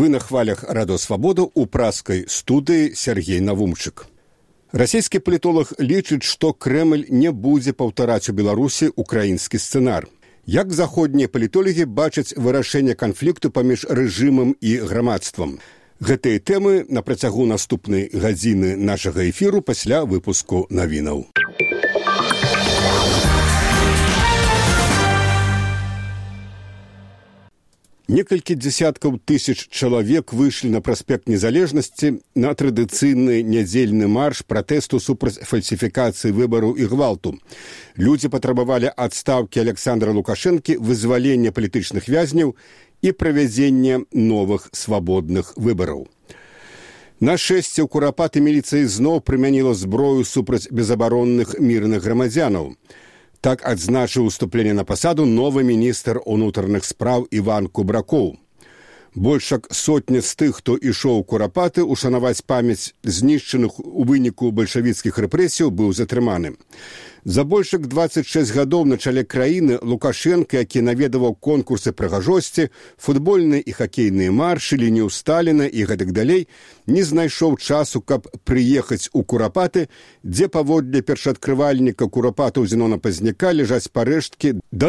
Вы на хвалях Радио Свабода у праскай студыі Сергей Навумчык. Расійскі палітолог лічыць, што Крэмль не будзе паўтараць у Беларусі украінскі сцэнар. Як заходнія палітолагі бачаць вырашэнне канфлікту паміж рэжымам і грамадствам? Гэтыя тэмы на працягу наступнай гадзіны нашага эфіру пасля выпуску навінаў. Некалькі дзесяткаў тысяч чалавек выйшлі на праспект Незалежнасці на традыцыйны нядзельны марш пратэсту супраць фальсіфікацыі выбараў і гвалту. Людзі патрабавалі адстаўкі Александра Лукашэнкі, вызвалення палітычных вязняў і правядзення новых свабодных выбараў. На шчасце, у Курапаты міліцыя зноў прымяніла зброю супраць безабаронных мірных грамадзянаў. Так адзначыў уступленне на пасаду новы міністр унутраных спраў Іван Кубракоў. Больш як сотня з тых, хто ішоў у Курапаты ушанаваць памяць знішчаных у выніку бальшавіцкіх рэпрэсіяў, быў затрыманы. За больш як 26 гадоў на чале краіны Лукашенка, які наведаваў конкурсы прыгажосці, футбольныя і хакейныя маршы, лінію Сталіна і гэтак далей, не знайшоў часу, каб прыехаць у Курапаты, дзе паводле першаадкрывальніка Курапатаў Зенона Пазняка ляжаць парэшткі да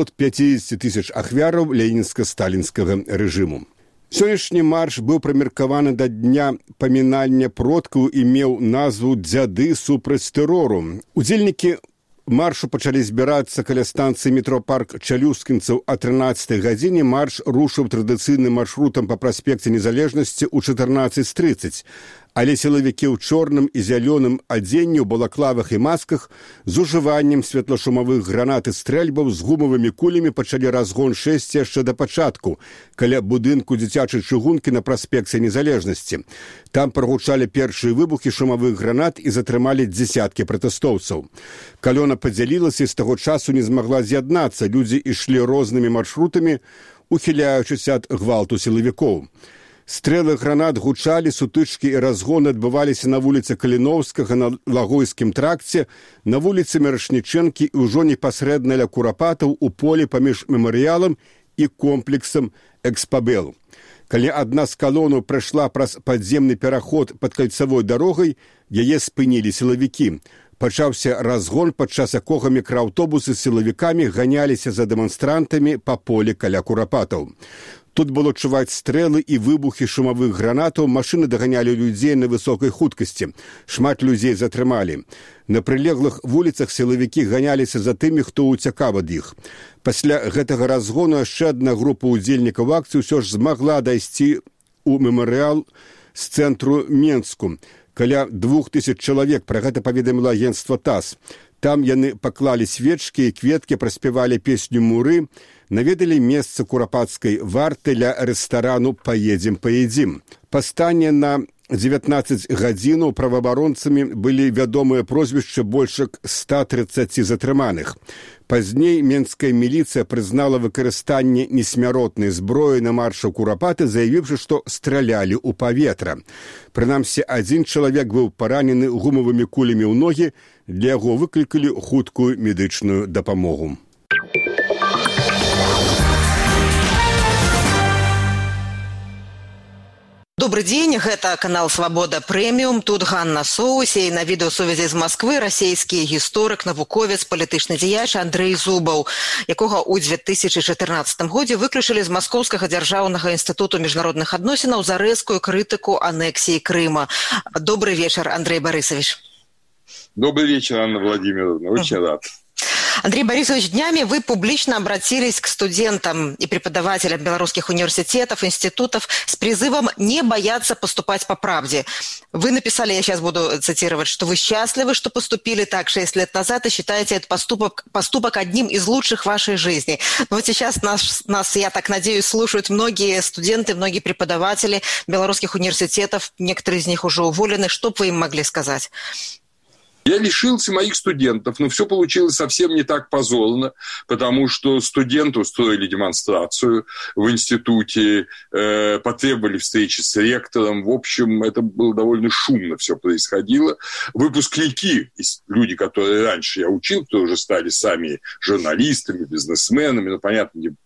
250 тысяч ахвяраў ленінска-сталінскага рэжыму. Сённяшні марш быў прымеркаваны да дня памінання продкаў і меў назву «Дзяды супраць тэрору». Удзельнікі маршу пачалі збірацца каля станцыі метро-парк Чалюскінцаў. О 13 гадзіне марш рушыў традыцыйным маршрутам па праспекце Незалежнасці ў 14:30. Але сілавікі ў чорным і зялёным адзенні, у балаклавах і масках з ужываннем светлашумавых гранат і стрэльбаў з гумавымі кулямі пачалі разгон шэсці яшчэ да пачатку, каля будынку дзіцячай чыгункі на праспекце Незалежнасці. Там прагучалі першыя выбухі шумавых гранат і затрымалі дзесяткі пратэстоўцаў. Калёна падзялілася і з таго часу не змагла з'яднацца. Людзі ішлі рознымі маршрутамі, ухіляючыся ад гвалту сілавікоў. Стрэлы гранат гучалі, сутычкі і разгоны адбываліся на вуліцы Каліноўскага, на Лагойскім тракце, на вуліцы Мірошнічэнкі і ўжо непасрэдна ля Курапатаў у полі паміж мемарыялам і комплексам Экспабелу. Калі адна з калонаў прайшла праз падземны пераход пад кальцавой дарогай, яе спынілі сілавікі. Пачаўся разгон, падчас якога мікрааўтобусы з сілавікамі ганяліся за дэманстрантамі па полі каля Курапатаў. Тут было чуваць стрэлы і выбухі шумавых гранатаў, машыны даганялі людзей на высокай хуткасці. Шмат людзей затрымалі. На прылеглых вуліцах сілавікі ганяліся за тымі, хто ўцякаў ад іх. Пасля гэтага разгону яшчэ адна група ўдзельнікаў акцыі ўсё ж змагла дайсці ў мемарыял з цэнтру Менску. Каля 2000 чалавек, пра гэта паведаміла агенцтва ТАСС. Там яны паклалі свечкі і кветкі, праспявалі песню «Муры», наведалі месца курапацкай варты ля рэстарану «Паедзем, паедзім». Па стане на 19 гадзінаў праваабаронцамі былі вядомыя прозвішчы больш як 130 затрыманых. Пазней менская міліцыя прызнала выкарыстанне несмяротнай зброі на маршу Курапаты, заявіўшы, што стралялі ў паветра. Прынамсі, адзін чалавек быў паранены гумавымі кулямі ў ногі, для яго выклікалі хуткую медычную дапамогу. Добрый день, гэта канал «Свабода Прэміум». Тут Ганна Соусе, і на відэасувязі з Масквы расійскі гісторык, навуковец, палітычны дзеяч Андрэй Зубаў, якога ў 2014 годзе выключылі з Маскоўскага дзяржаўнага інстытуту міжнародных адносінаў за рэзкую крытыку анексіі Крыма. Добрый вечер, Андрей Борисович. Добрый вечер, Анна Владимировна. Очень рад. Андрей Борисович, днями вы публично обратились к студентам и преподавателям белорусских университетов, институтов с призывом не бояться поступать по правде. Вы написали, я сейчас буду цитировать, что вы счастливы, что поступили так 6 лет назад и считаете этот поступок одним из лучших в вашей жизни. Но вот сейчас нас, я так надеюсь, слушают многие студенты, многие преподаватели белорусских университетов, некоторые из них уже уволены. Что бы вы им могли сказать? Я лишился моих студентов, но все получилось совсем не так позорно, потому что студенты устроили демонстрацию в институте, потребовали встречи с ректором. В общем, это было довольно шумно все происходило. Выпускники, люди, которые раньше я учил, которые уже стали сами журналистами, бизнесменами, ну, понятно,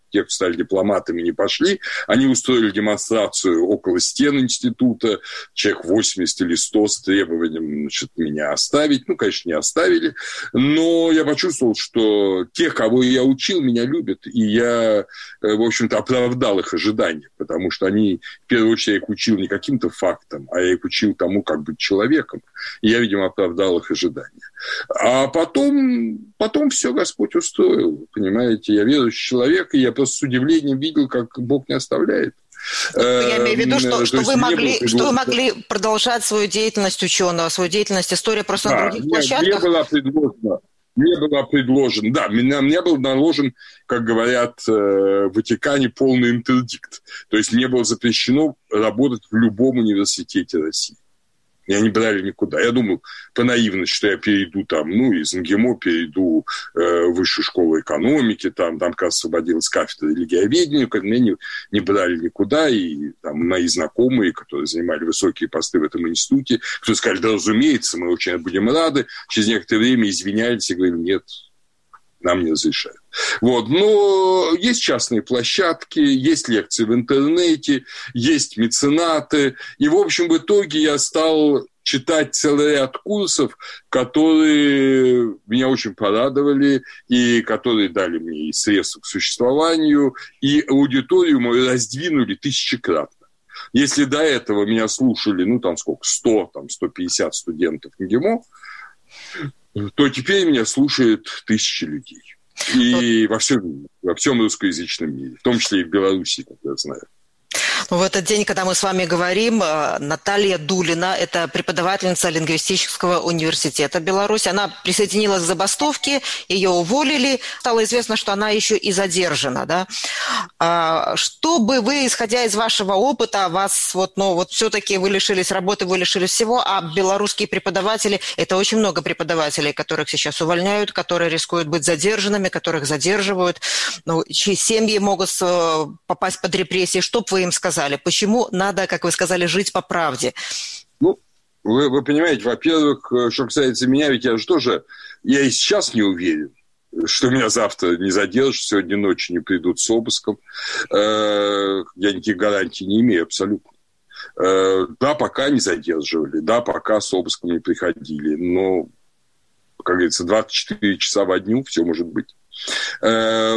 те, кто стали дипломатами, не пошли. Они устроили демонстрацию около стен института, человек 80 или 100 с требованием, значит, меня оставить. Ну, конечно, не оставили. Но я почувствовал, что тех, кого я учил, меня любят. И я, в общем-то, оправдал их ожидания. Потому что они, в первую очередь, я их учил не каким-то фактам, а я их учил тому, как быть человеком. И я, видимо, оправдал их ожидания. А потом все Господь устроил. Понимаете, я верующий человек, и я просто с удивлением видел, как Бог не оставляет. Я имею в виду, что вы могли продолжать свою деятельность ученого, свою деятельность истории просто на других площадках? Мне было предложено, да, мне был наложен, как говорят в Ватикане, полный интердикт. То есть мне было запрещено работать в любом университете России. Меня не брали никуда. Я думал по наивности, что я перейду там, из МГИМО перейду в высшую школу экономики, там как раз освободилась кафедра религиоведения, меня не брали никуда, и там мои знакомые, которые занимали высокие посты в этом институте, кто сказали, да, разумеется, мы очень будем рады, через некоторое время извинялись и говорили, нет, нам не разрешают. Вот. Но есть частные площадки, есть лекции в интернете, есть меценаты. И, в общем, в итоге я стал читать целый ряд курсов, которые меня очень порадовали и которые дали мне и средства к существованию, и аудиторию мою раздвинули тысячекратно. Если до этого меня слушали, 100, 150 студентов МГИМО, то теперь меня слушают тысячи людей. И во всем русскоязычном мире, в том числе и в Беларуси, как я знаю. В этот день, когда мы с вами говорим, Наталья Дулина, это преподавательница лингвистического университета Беларуси, она присоединилась к забастовке, ее уволили, стало известно, что она еще и задержана, да? Что бы вы, исходя из вашего опыта, вас все-таки вы лишились работы, вы лишились всего, а белорусские преподаватели, это очень много преподавателей, которых сейчас увольняют, которые рискуют быть задержанными, которых задерживают, чьи семьи могут попасть под репрессии, что бы вы им сказали? Почему надо, как вы сказали, жить по правде? Вы понимаете, во-первых, что касается меня, ведь я и сейчас не уверен, что меня завтра не задержат, сегодня ночью не придут с обыском. Я никаких гарантий не имею абсолютно. Да, пока не задерживали, да, пока с обыском не приходили, но, как говорится, 24 часа во дню все может быть. Я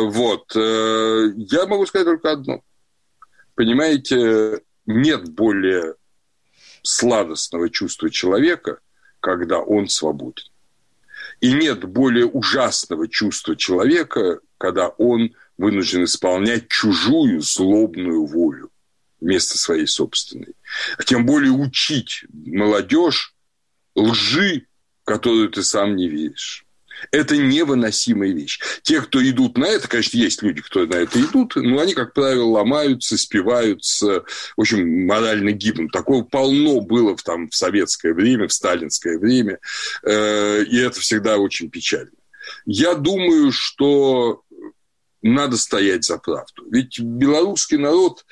могу сказать только одно. Понимаете, нет более сладостного чувства человека, когда он свободен. И нет более ужасного чувства человека, когда он вынужден исполнять чужую злобную волю вместо своей собственной. А тем более учить молодежь лжи, которую ты сам не веришь. Это невыносимая вещь. Те, кто идут на это, конечно, есть люди, кто на это идут, но они, как правило, ломаются, спиваются, в общем, морально гибнут. Такого полно было в советское время, в сталинское время, и это всегда очень печально. Я думаю, что надо стоять за правду. Ведь белорусский народ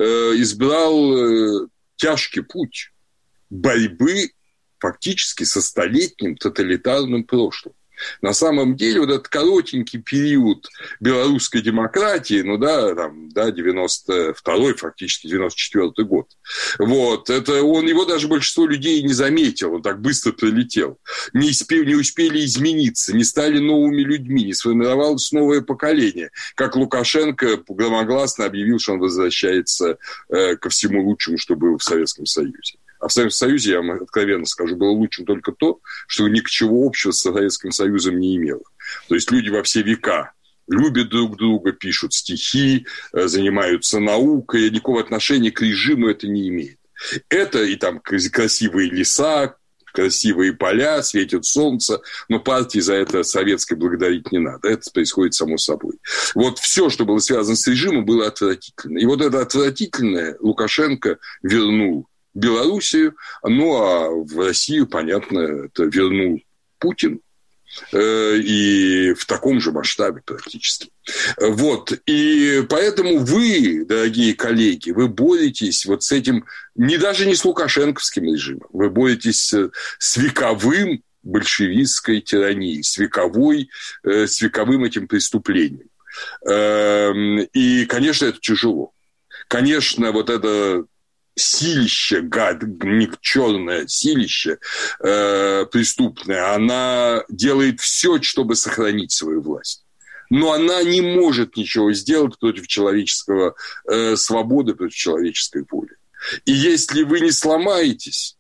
избрал тяжкий путь борьбы фактически со столетним тоталитарным прошлым. На самом деле, этот коротенький период белорусской демократии, 92-й, фактически 94-й год, его даже большинство людей не заметило, он так быстро пролетел. Не успели измениться, не стали новыми людьми, не сформировалось новое поколение. Как Лукашенко громогласно объявил, что он возвращается ко всему лучшему, что было в Советском Союзе. А в Советском Союзе, я вам откровенно скажу, было лучшим только то, что ни к чему общего с Советским Союзом не имело. То есть люди во все века любят друг друга, пишут стихи, занимаются наукой, никакого отношения к режиму это не имеет. Это и там красивые леса, красивые поля, светит солнце, но партии за это советской благодарить не надо. Это происходит само собой. Все, что было связано с режимом, было отвратительно. И это отвратительное Лукашенко вернул Белоруссию, а в Россию, понятно, это вернул Путин, и в таком же масштабе практически. И поэтому вы, дорогие коллеги, вы боретесь с этим, даже не с лукашенковским режимом, вы боретесь с вековым большевистской тиранией, с вековым этим преступлением. И, конечно, это тяжело. Конечно, вот это силище, черное силище преступное, она делает все, чтобы сохранить свою власть. Но она не может ничего сделать против человеческого свободы, против человеческой воли. И если вы не сломаетесь,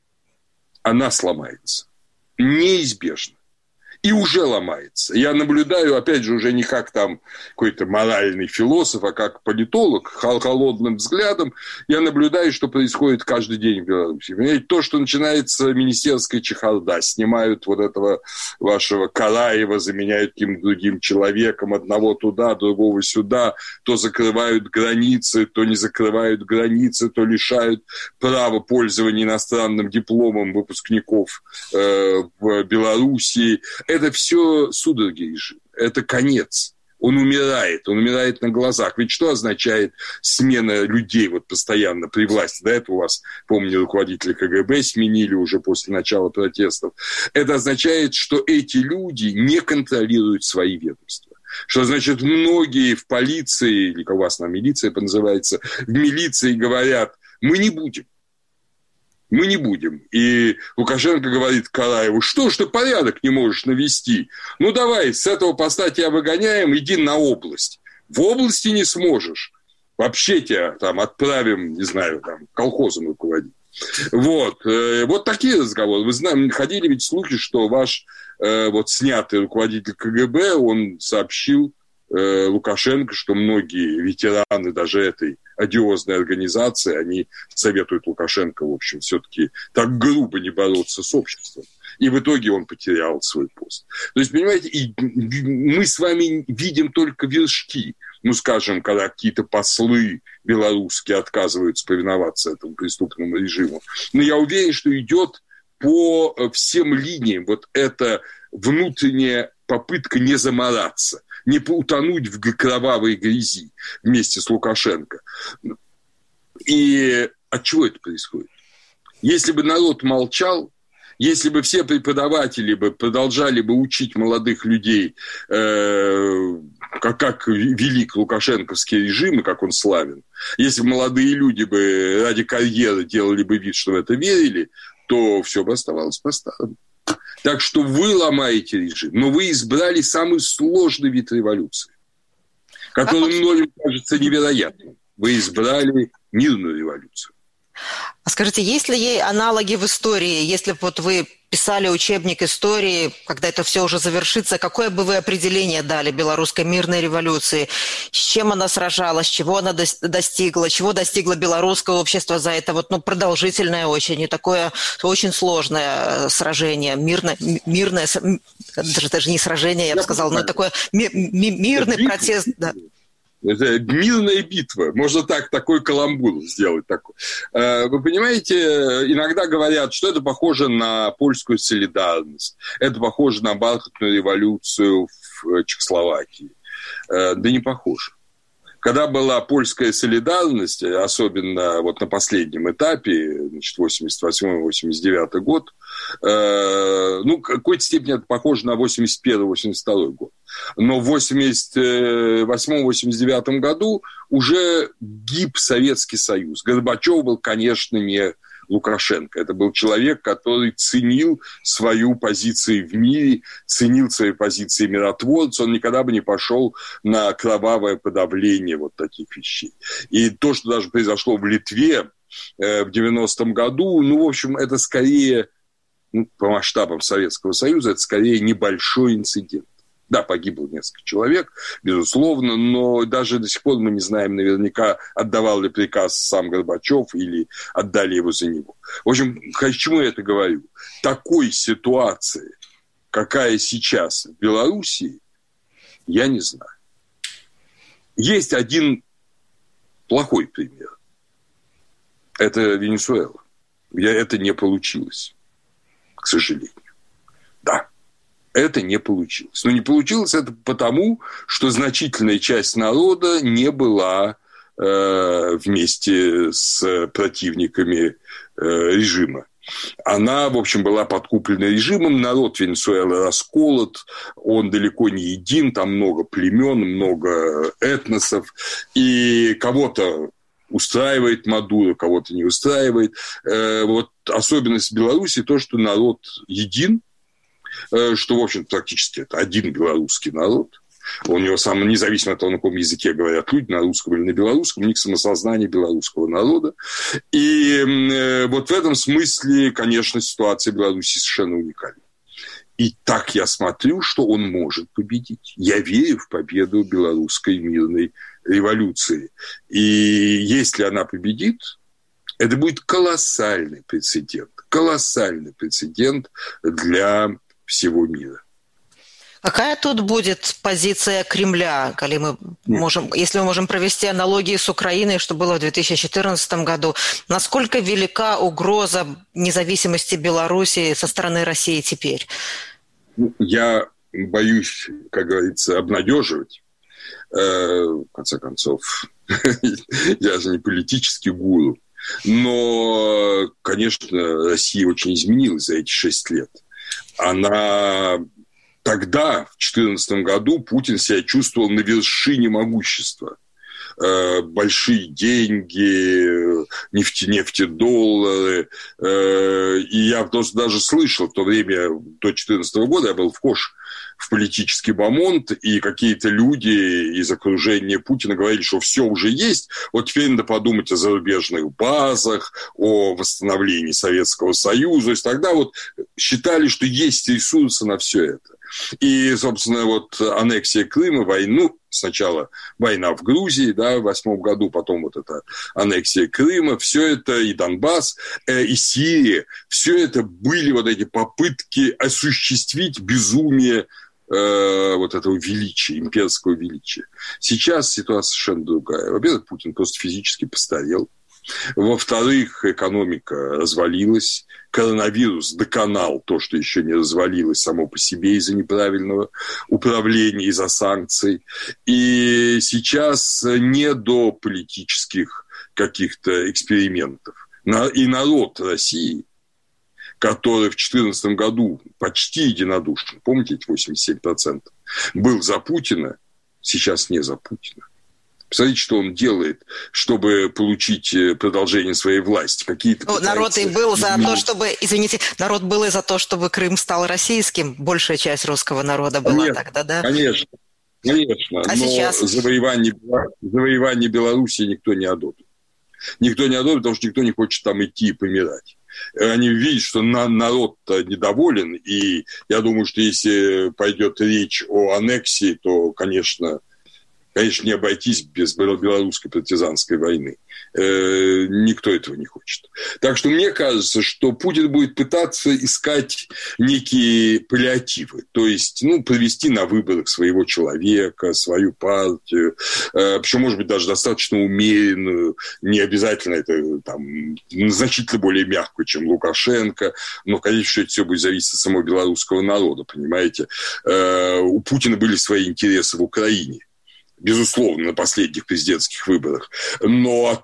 она сломается. Неизбежно. И уже ломается. Я наблюдаю, опять же, уже не как там какой-то моральный философ, а как политолог, холодным взглядом, я наблюдаю, что происходит каждый день в Беларуси. Понимаете, то, что начинается министерская чехарда, снимают вот этого вашего Караева, заменяют каким-то другим человеком, одного туда, другого сюда, то закрывают границы, то не закрывают границы, то лишают права пользования иностранным дипломом выпускников в Беларуси. Это все судороги режима, это конец. Он умирает на глазах. Ведь что означает смена людей вот постоянно при власти? До этого у вас, помню, руководителя КГБ сменили уже после начала протестов. Это означает, что эти люди не контролируют свои ведомства. Что значит, многие в полиции, или как у вас там милиция называется, в милиции говорят, мы не будем. Мы не будем. И Лукашенко говорит Караеву, что ж ты порядок не можешь навести? Ну, давай, с этого поста тебя выгоняем, иди на область. В области не сможешь. Вообще тебя там отправим, не знаю, там, колхозом руководить. Вот. Вот такие разговоры. Вы знаете, ходили ведь слухи, что ваш вот снятый руководитель КГБ, он сообщил Лукашенко, что многие ветераны даже этой одиозной организации, они советуют Лукашенко, в общем, все-таки так грубо не бороться с обществом. И в итоге он потерял свой пост. То есть, понимаете, и мы с вами видим только вершки. Ну, скажем, когда какие-то послы белорусские отказываются повиноваться этому преступному режиму. Но я уверен, что идет по всем линиям вот эта внутренняя попытка не замораться, не утонуть в кровавой грязи вместе с Лукашенко. И от чего это происходит? Если бы народ молчал, если бы все преподаватели бы продолжали бы учить молодых людей, как велик лукашенковский режим и как он славен, если бы молодые люди бы ради карьеры делали бы вид, что в это верили, то все бы оставалось по-старому. Так что вы ломаете режим, но вы избрали самый сложный вид революции, который многим кажется невероятным. Вы избрали мирную революцию. А скажите, есть ли ей аналоги в истории? Если бы вот вы писали учебник истории, когда это все уже завершится, какое бы вы определение дали белорусской мирной революции? С чем она сражалась, чего она достигла, чего достигло белорусское общество за это вот, продолжительное очень и такое очень сложное сражение, мирное даже не сражение, я бы сказала, но такое мирный протест. Да. Это мирная битва. Можно такой каламбур сделать. Такой. Вы понимаете, иногда говорят, что это похоже на польскую солидарность. Это похоже на бархатную революцию в Чехословакии. Да не похоже. Когда была польская солидарность, особенно вот на последнем этапе, 88-89 год, в какой-то степени это похоже на 81-82 год. Но в 88-89 году уже гиб Советский Союз. Горбачев был, конечно, не Лукашенко. Это был человек, который ценил свою позицию в мире, ценил свои позиции миротворца. Он никогда бы не пошел на кровавое подавление вот таких вещей. И то, что даже произошло в Литве в 90-м году, в общем, это скорее, по масштабам Советского Союза, это скорее небольшой инцидент. Да, погибло несколько человек, безусловно, но даже до сих пор мы не знаем наверняка, отдавал ли приказ сам Горбачев или отдали его за него. В общем, к чему я это говорю? Такой ситуации, какая сейчас в Белоруссии, я не знаю. Есть один плохой пример. Это Венесуэла, где это не получилось, к сожалению. Да. Это не получилось. Но не получилось это потому, что значительная часть народа не была вместе с противниками режима. она, в общем, была подкуплена режимом. Народ Венесуэлы расколот, он далеко не един, там много племен, много этносов. И кого-то устраивает Мадуро, кого-то не устраивает. Вот особенность Беларуси то, что народ един, что, в общем, практически это один белорусский народ. У него сам, независимо от того, на каком языке говорят люди, на русском или на белорусском, у них самосознание белорусского народа. И вот в этом смысле, конечно, ситуация в Беларуси совершенно уникальна. И так я смотрю, что он может победить. Я верю в победу белорусской мирной революции. И если она победит, это будет колоссальный прецедент для всего мира. Какая тут будет позиция Кремля, если мы можем провести аналогии с Украиной, что было в 2014 году? Насколько велика угроза независимости Беларуси со стороны России теперь? Я боюсь, как говорится, обнадеживать. В конце концов, я же не политический гуру. Но, конечно, Россия очень изменилась за эти 6 лет. Тогда, в 2014 году, Путин себя чувствовал на вершине могущества. Большие деньги, нефтедоллары. И я просто даже слышал в то время, до 2014 года, я был вхож в политический бомонд, и какие-то люди из окружения Путина говорили, что все уже есть, вот теперь надо подумать о зарубежных базах, о восстановлении Советского Союза. То есть тогда вот считали, что есть ресурсы на все это. И, собственно, вот аннексия Крыма, сначала война в Грузии, в 2008 году, потом вот эта аннексия Крыма, все это, и Донбасс, и Сирия, все это были вот эти попытки осуществить безумие вот этого величия, имперского величия. Сейчас ситуация совершенно другая. Во-первых, Путин просто физически постарел. Во-вторых, экономика развалилась. Коронавирус доконал то, что еще не развалилось само по себе из-за неправильного управления, из-за санкций. И сейчас не до политических каких-то экспериментов. И народ России, который в 2014 году почти единодушно, помните, эти 87%, был за Путина, сейчас не за Путина. Посмотрите, что он делает, чтобы получить продолжение своей власти. Народ и был за то, чтобы, народ был и за то, чтобы Крым стал российским. Большая часть русского народа была тогда, да? Конечно. А но сейчас? завоевание Беларуси никто не одобрит. Никто не одобрит, потому что никто не хочет там идти и помирать. Они видят, что народ-то недоволен, и я думаю, что если пойдет речь о аннексии, то, конечно, не обойтись без белорусской партизанской войны. Никто этого не хочет. Так что мне кажется, что Путин будет пытаться искать некие паллиативы, то есть провести на выборах своего человека, свою партию, причем, может быть, даже достаточно умеренную, не обязательно это значительно более мягкую, чем Лукашенко, но, конечно, это все будет зависеть от самого белорусского народа, понимаете. У Путина были свои интересы в Украине, безусловно, на последних президентских выборах. Но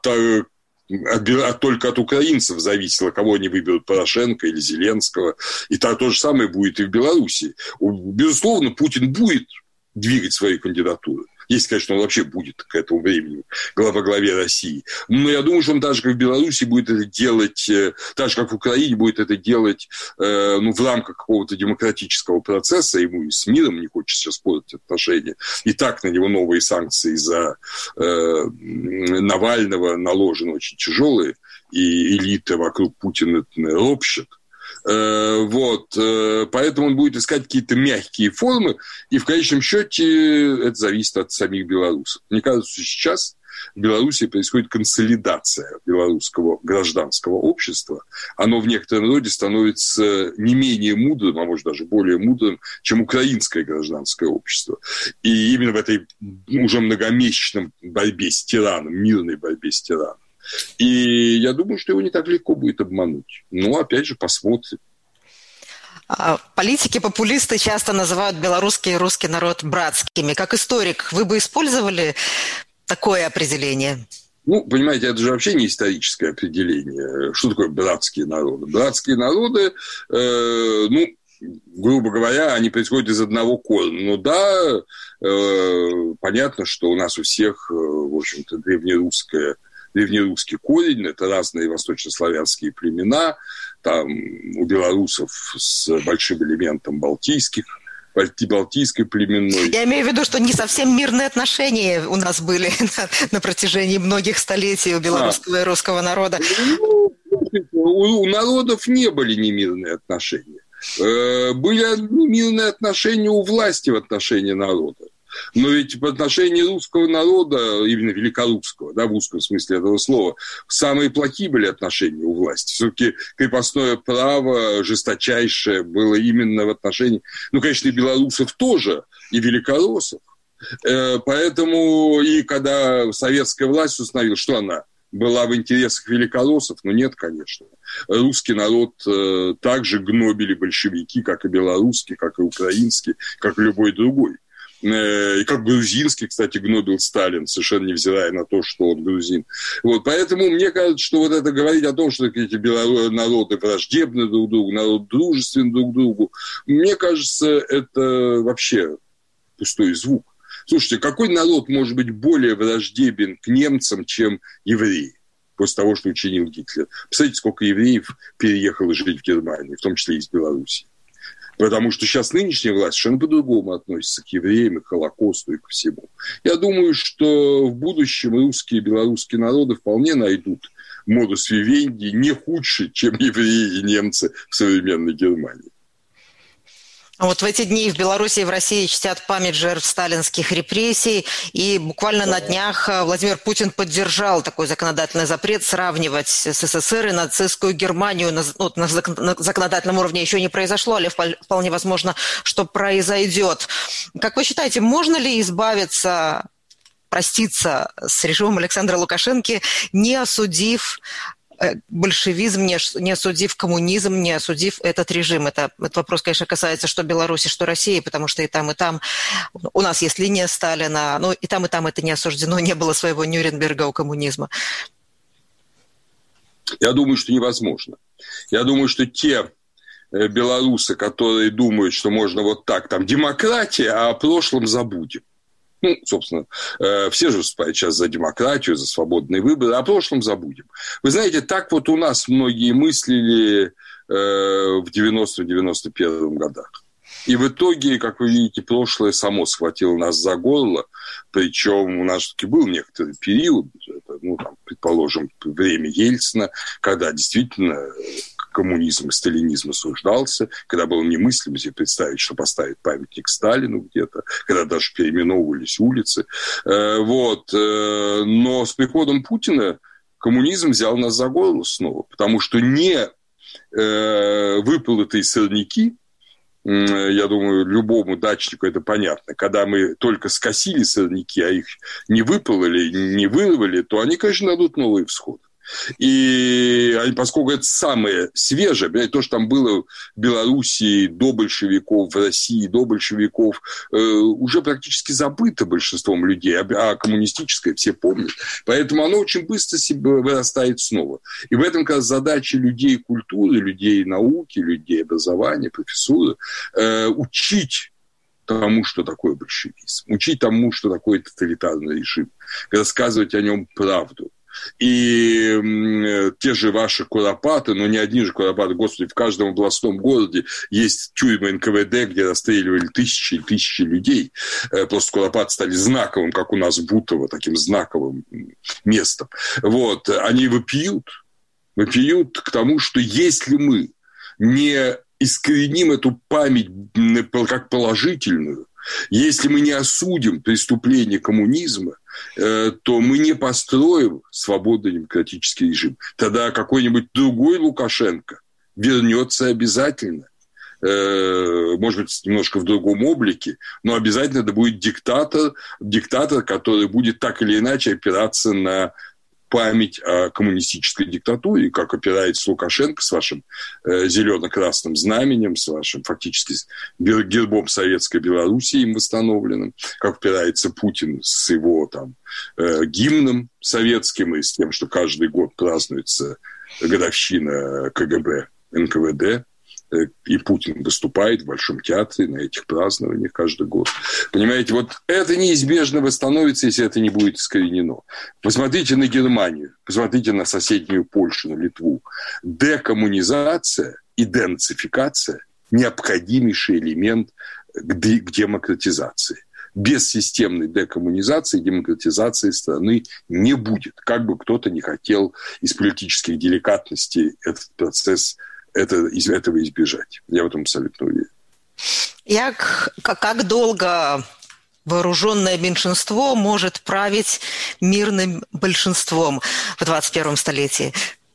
только от украинцев зависело, кого они выберут, Порошенко или Зеленского. И то же самое будет и в Беларуси. Безусловно, Путин будет двигать свои кандидатуры. Если, конечно, он вообще будет к этому времени во главе России. Но я думаю, что он даже как в Беларуси будет это делать, так же, как в Украине, будет это делать в рамках какого-то демократического процесса. Ему и с миром не хочется сейчас портить отношения. И так на него новые санкции за Навального наложены очень тяжелые. И элита вокруг Путина ропщет. Поэтому он будет искать какие-то мягкие формы, и в конечном счете это зависит от самих белорусов. Мне кажется, что сейчас в Беларуси происходит консолидация белорусского гражданского общества. Оно в некотором роде становится не менее мудрым, а может даже более мудрым, чем украинское гражданское общество. И именно в этой уже многомесячном борьбе с тираном, мирной борьбе с тираном. И я думаю, что его не так легко будет обмануть. Но, опять же, посмотрим. Политики-популисты часто называют белорусский и русский народ братскими. Как историк, вы бы использовали такое определение? Ну, понимаете, это же вообще не историческое определение. Что такое братские народы? Братские народы, грубо говоря, они происходят из одного корня. Ну да, понятно, что у нас у всех, в общем-то, древнерусский корень, это разные восточнославянские племена, там у белорусов с большим элементом балтийской племенной. Я имею в виду, что не совсем мирные отношения у нас были на протяжении многих столетий у белорусского и русского народа. У народов не были немирные отношения. Были мирные отношения у власти в отношении народа. Но ведь в отношении русского народа, именно великорусского, да, в узком смысле этого слова, самые плохие были отношения у власти. Все-таки крепостное право жесточайшее было именно в отношении, конечно, и белорусов тоже, и великороссов. Поэтому и когда советская власть установила, что она была в интересах великороссов, нет, конечно. Русский народ также гнобили большевики, как и белорусский, как и украинский, как и любой другой. И как грузинский, кстати, гнобил Сталин, совершенно невзирая на то, что он грузин. Поэтому мне кажется, что это говорить о том, что эти народы враждебны друг другу, народ дружественны друг другу, мне кажется, это вообще пустой звук. Слушайте, какой народ может быть более враждебен к немцам, чем евреи, после того, что учинил Гитлер? Посмотрите, сколько евреев переехало жить в Германию, в том числе и из Беларуси. Потому что сейчас нынешняя власть совершенно по-другому относится к евреям, и к Холокосту, и ко всему. Я думаю, что в будущем русские и белорусские народы вполне найдут модус вивенди не худший, чем евреи и немцы в современной Германии. В эти дни в Беларуси и в России чтят память жертв сталинских репрессий, и буквально на днях Владимир Путин поддержал такой законодательный запрет сравнивать СССР и нацистскую Германию. На законодательном уровне еще не произошло, але вполне возможно, что произойдет. Как вы считаете, можно ли проститься с режимом Александра Лукашенко, не осудив большевизм, не осудив коммунизм, не осудив этот режим? Этот вопрос, конечно, касается что Беларуси, что России, потому что и там у нас есть линия Сталина, но и там это не осуждено, не было своего Нюрнберга у коммунизма. Я думаю, что невозможно. Я думаю, что те белорусы, которые думают, что можно так, демократия, а о прошлом забудем. Собственно, все же выступают сейчас за демократию, за свободные выборы, а о прошлом забудем. Вы знаете, так у нас многие мыслили в 90-91 годах. И в итоге, как вы видите, прошлое само схватило нас за горло. Причем у нас таки был некоторый период, предположим, время Ельцина, когда действительно коммунизм и сталинизм осуждался, когда было немыслимо себе представить, что поставить памятник Сталину где-то, когда даже переименовывались улицы. Но с приходом Путина коммунизм взял нас за горло снова, потому что не выполотые сорняки, я думаю, любому дачнику это понятно, когда мы только скосили сорняки, а их не выпололи, не вырвали, то они, конечно, дадут новые всходы. И поскольку это самое свежее, то, что там было в Белоруссии до большевиков, в России до большевиков, уже практически забыто большинством людей, а коммунистическое все помнят. Поэтому оно очень быстро вырастает снова. И в этом, как раз, задача людей культуры, людей науки, людей образования, профессуры учить тому, что такое большевизм, учить тому, что такое тоталитарный режим, рассказывать о нем правду. И те же ваши куропаты, но не одни же куропаты, господи, в каждом областном городе есть тюрьмы НКВД, где расстреливали тысячи и тысячи людей. Просто куропаты стали знаковым, как у нас в Бутово, таким знаковым местом. Они вопиют к тому, что если мы не искореним эту память как положительную, если мы не осудим преступление коммунизма, то мы не построим свободный демократический режим. Тогда какой-нибудь другой Лукашенко вернется обязательно. Может быть, немножко в другом облике, но обязательно это будет диктатор, который будет так или иначе опираться на память о коммунистической диктатуре, как опирается Лукашенко с вашим зелено-красным знаменем, с вашим фактически гербом Советской Белоруссии им восстановленным, как опирается Путин с его там гимном советским и с тем, что каждый год празднуется годовщина КГБ, НКВД, и Путин выступает в Большом театре на этих празднованиях каждый год. Понимаете, вот это неизбежно восстановится, если это не будет искоренено. Посмотрите на Германию, посмотрите на соседнюю Польшу, на Литву. Декоммунизация и денацификация – необходимейший элемент к демократизации. Без системной декоммунизации и демократизации страны не будет. Как бы кто-то не хотел из политических деликатностей этот процесс этого избежать. Я в этом абсолютно уверен. Как долго вооруженное меньшинство может править мирным большинством в 21 столетии?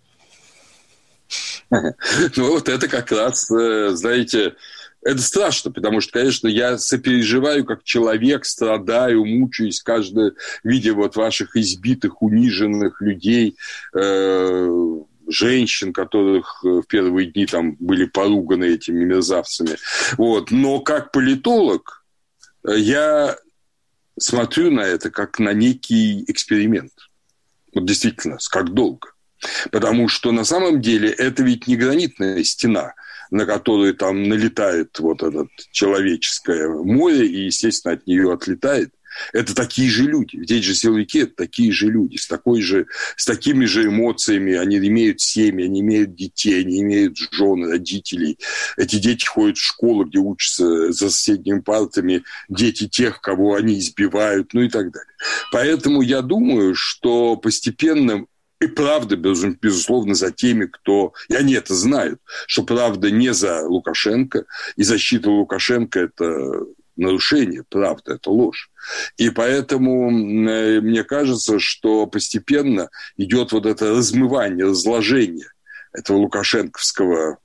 Ну, вот это как раз, знаете, это страшно, потому что, конечно, я сопереживаю как человек, страдаю, мучаюсь, видя вот ваших избитых, униженных людей, женщин, которых в первые дни там были поруганы этими мерзавцами. Вот. Но как политолог я смотрю на это как на некий эксперимент. Вот действительно, как долго. Потому что на самом деле это ведь не гранитная стена, на которую там налетает вот это человеческое море и, естественно, от нее отлетает. Это такие же люди. Ведь эти же силовики – это такие же люди, с такими же эмоциями. Они имеют семьи, они имеют детей, они имеют жен, родителей. Эти дети ходят в школу, где учатся за соседними партами дети тех, кого они избивают, ну и так далее. Поэтому я думаю, что постепенно и правда, безусловно, за теми, кто... И они это знают, что правда не за Лукашенко, и защита Лукашенко – это нарушение, правда, это ложь. И поэтому мне кажется, что постепенно идет вот это размывание, разложение этого лукашенковского,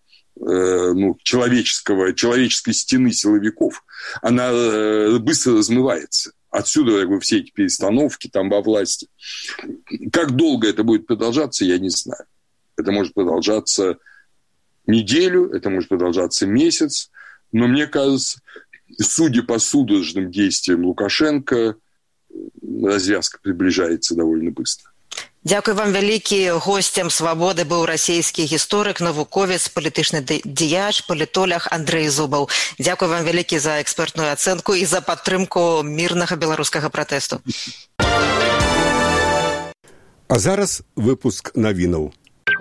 человеческой стены силовиков. Она быстро размывается. Отсюда, я говорю, все эти перестановки там во власти. Как долго это будет продолжаться, я не знаю. Это может продолжаться неделю, это может продолжаться месяц. Но мне кажется, судя по судорожным действиям Лукашенко, развязка приближается довольно быстро. Дякую вам вялікі. Гостем «Свабоды» быў расійскі гісторык, навуковец, палітычны дзеяч, палітолог Андрэй Зубаў. Дякую вам вялікі за экспертную ацэнку і за падтрымку мірнага беларускага пратэсту. А зараз выпуск навінаў.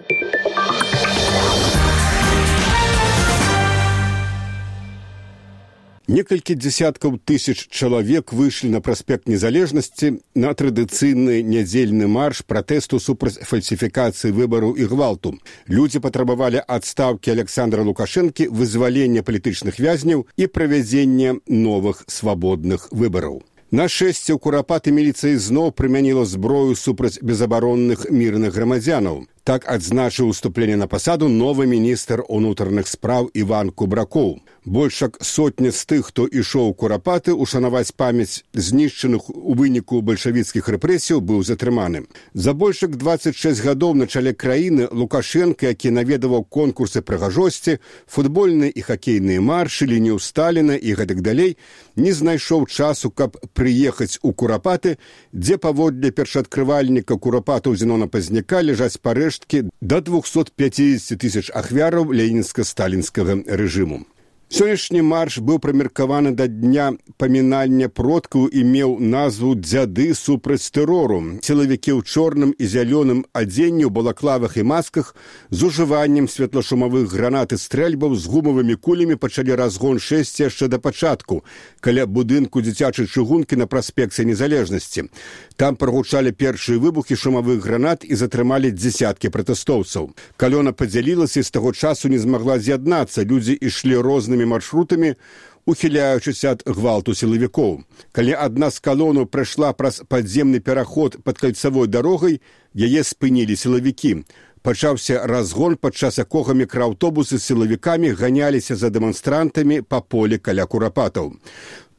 Некалькі дзесяткаў тысяч чалавек выйшлі на праспект Незалежнасці на традыцыйны нядзельны марш пратэсту супраць фальсіфікацыі выбараў і гвалту. Людзі патрабавалі адстаўкі Александра Лукашэнкі, вызвалення палітычных вязняў і правядзення новых свабодных выбараў. На шчасце, у Курапаты міліцыя зноў прымяніла зброю супраць безабаронных мірных грамадзянаў. Так адзначыў уступленне на пасаду новы міністр унутраных спраў Іван Кубракоў. Больш як сотня з тых, хто ішоў у Курапаты ушанаваць памяць знішчаных у выніку бальшавіцкіх рэпрэсіяў, быў затрыманы. За больш як 26 гадоў на чале краіны Лукашенка, які наведаваў конкурсы прыгажосці, футбольныя і хакейныя маршы, лінію Сталіна і гэтак далей, не знайшоў часу, каб прыехаць у Курапаты, дзе паводле першаадкрывальніка Курапатаў Зенона Пазняка ляжаць парэшткі да 250 тысяч ахвяраў ленінска-сталінскага рэжыму. Сённяшні марш быў прымеркаваны да дня памінання продкаў і меў назву «Дзяды супраць тэрору». Сілавікі ў чорным і зялёным адзенні, у балаклавах і масках з ужываннем светлашумавых гранат і стрэльбаў з гумавымі кулямі пачалі разгон шэсці яшчэ да пачатку, каля будынку дзіцячай чыгункі на праспекце Незалежнасці. Там прагучалі першыя выбухі шумавых гранат і затрымалі дзесяткі пратэстоўцаў. Калёна падзялілася і з таго часу не змагла з'яднацца. Людзі ішлі рознымі маршрутамі, ухіляючыся ад гвалту сілавікоў. Калі адна з калонаў прайшла праз падземны пераход пад кальцавой дарогай, яе спынілі сілавікі. Пачаўся разгон, падчас якога мікрааўтобусы з сілавікамі ганяліся за дэманстрантамі па полі каля Курапатаў.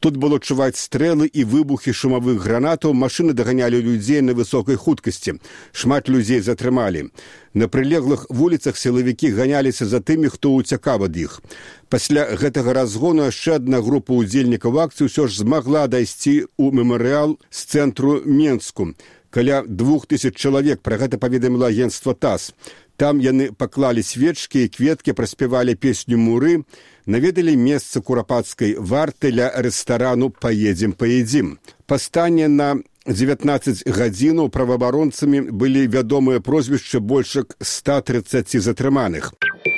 Тут было чуваць стрэлы і выбухі шумавых гранатаў, машыны даганялі людзей на высокай хуткасці. Шмат людзей затрымалі. На прылеглых вуліцах сілавікі ганяліся за тымі, хто ўцякаў ад іх. Пасля гэтага разгону яшчэ адна група ўдзельнікаў акцыі ўсё ж змагла дайсці ў мемарыял з цэнтру Менску. Каля 2000 чалавек, пра гэта паведаміла агенцтва ТАСС. Там яны паклалі свечкі і кветкі, праспявалі песню «Муры», наведалі месца курапацкай варты ля рэстарану «Паедзім». Пастане на 19 гадзінаў праваабаронцамі былі вядомыя прозвішчы больш 130 затрыманых.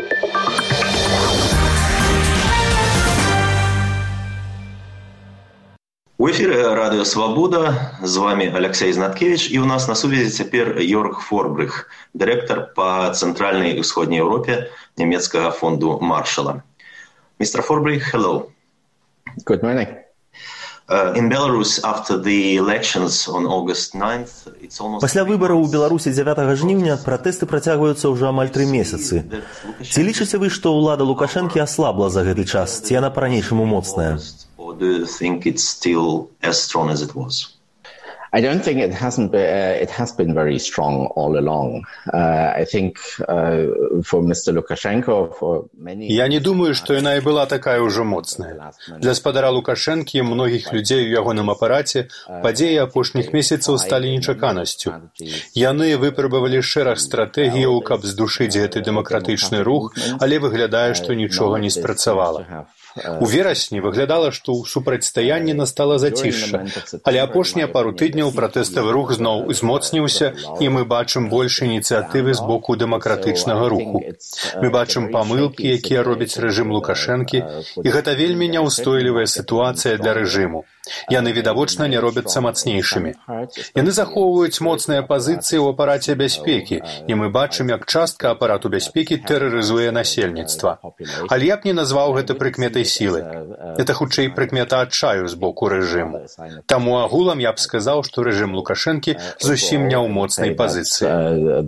У эфире Радио Свобода. С вами Алексей Знаткевич. И у нас на связи теперь Йорг Форбрих, директор по Центральной и Исходной Европе немецкого фонду Маршалла. Mr. Форбрих, hello. Good morning. In Belarus, after the elections on August 9th, it's almost... Пасля выбараў у Беларусі 9 жніўня пратэсты працягваюцца ўжо амаль 3 месяцы. Ці лічыце вы, што ўлада Лукашэнкі аслабла за гэты час, ці яна па-ранейшаму моцная? Or do you think it's still as strong as it was? I don't think it has been very strong all along. I think for Mr. Lukashenko, for many... Я не думаю, што яна і была такая ўжо моцная. Для спадара Лукашэнкі і многіх людзей у ягоным апараце падзеі апошніх месяцаў сталі нечаканасцю. Яны выпрабавалі шэраг стратэгіяў, каб здушыць гэты дэмакратычны рух, але выглядае, што нічога не спрацавала. У верасні выглядала, што ў супрацьстаянні настала зацішша, але апошнія пару тыдняў пратэставы рух зноў узмоцніўся, і мы бачым больш ініцыятывы з боку дэмакратычнага руху. Мы бачым памылкі, якія робіць рэжым Лукашэнкі, і гэта вельмі няўстойлівая сітуацыя для рэжыму. Яны, відавочна, не робяцца мацнейшымі. Яны захоўваюць моцныя пазіцыі ў апараце бяспекі, і мы бачым, як частка апарату бяспекі тэрарызуе насельніцтва. Але я б не назваў гэта прыкметай сілы. Это хутчэй прыкмета адчаю з боку рэжыму. Таму агулам я б сказаў, што рэжым Лукашэнкі зусім не ў моцнай пазіцыі.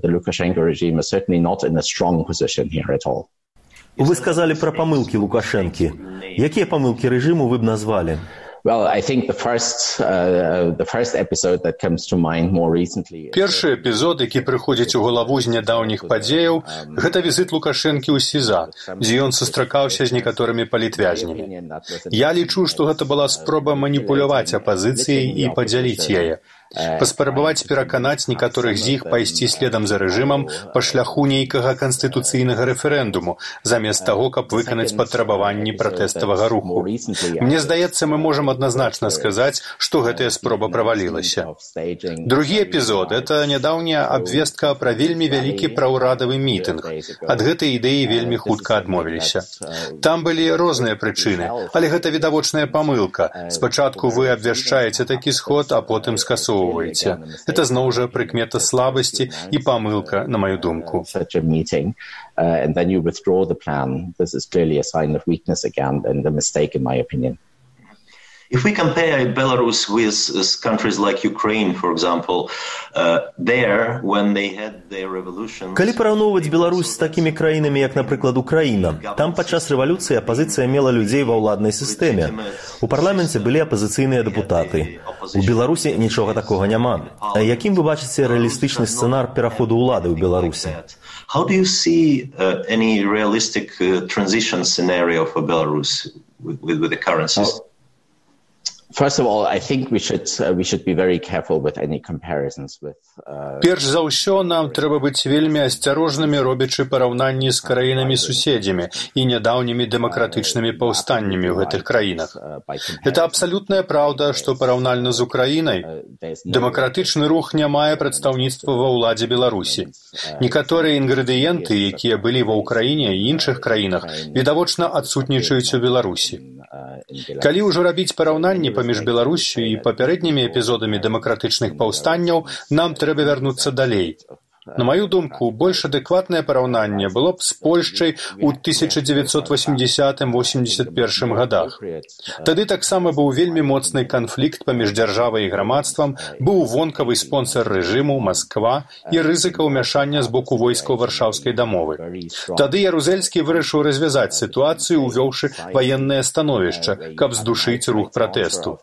Вы сказалі пра памылкі Лукашэнкі. Якія памылкі рэжыму вы б назвалі? Well, I think the first episode that comes to mind more recently. Першы эпізод, які прыходзіць у галаву з нядаўніх падзеяў, гэта візіт Лукашэнкі ў СІЗА, дзе ён сустракаўся з некаторымі палітвязнямі. Я лічу, што гэта была спроба маніпуляваць апазіцыяй і падзяліць яе. Паспрабаваць пераканаць некаторых з іх пайсці следам за рэжымам па шляху нейкага канстытуцыйнага рэферэндуму, замест таго, каб выканаць патрабаванні пратэставага руху. Мне здаецца, мы можам адназначна сказаць, што гэтая спроба правалілася. Другі эпізод – это нядаўняя абвестка пра вельмі вялікі праўрадавы мітынг. Ад гэтай ідэі вельмі хутка адмовіліся. Там былі розныя прычыны, але гэта відавочная памылка. Спачатку вы абвяшчаеце такі сход, а потым скасоўваеце. Это зноў жа прыкмета слабасці і памылка, на маю думку. And then you withdraw the plan. This is clearly a sign of weakness again and a mistake in my opinion. If we compare Belarus with countries like Ukraine, for example, there, when they had their revolution... Калі параўноўваць Беларусь з такімі краінамі, як, напрыклад, Украіна, там падчас рэвалюцыі апазіцыя мела людзей ва ўладнай сістэме. У парламенце былі апазіцыйныя дэпутаты. У Беларусі нічога такога няма. Якім вы бачыце рэалістычны сцэнар пераходу ўлады ў Беларусі? How do you see any realistic transition scenario for Belarus with the current system? First of all, I think we should be very careful with any comparisons with. Перш за ўсё, нам трэба быць вельмі асцярожнымі, робячы параўнанні з краінамі-суседзямі і нядаўнімі дэмакратычнымі паўстаннямі ў гэтых краінах. Это абсалютная праўда, што параўнальна з Украінай дэмакратычны рух не мае прадстаўніцтва ва ўладзе Беларусі. Некаторыя інгрэдыенты, якія былі ва Ўкраіне і іншых краінах, відавочна адсутнічаюць у Беларусі. Калі ўжо рабіць параўнанні паміж Беларусю і папярэднімі эпізодамі дэмакратычных паўстанняў, нам трэба вярнуцца далей. На маю думку, больш адэкватнае параўнанне было б з Польшчай у 1980-81 годах. Тады таксама быў вельмі моцны канфлікт паміж дзяржавай і грамадствам, быў вонкавы спонсар рэжыму Масква і рызыка ўмяшання з боку войскаў Варшаўскай дамовы. Тады Ярузельскі вырашыў развязаць сітуацыю, увёўшы ваеннае становішча, каб здушыць рух пратэсту.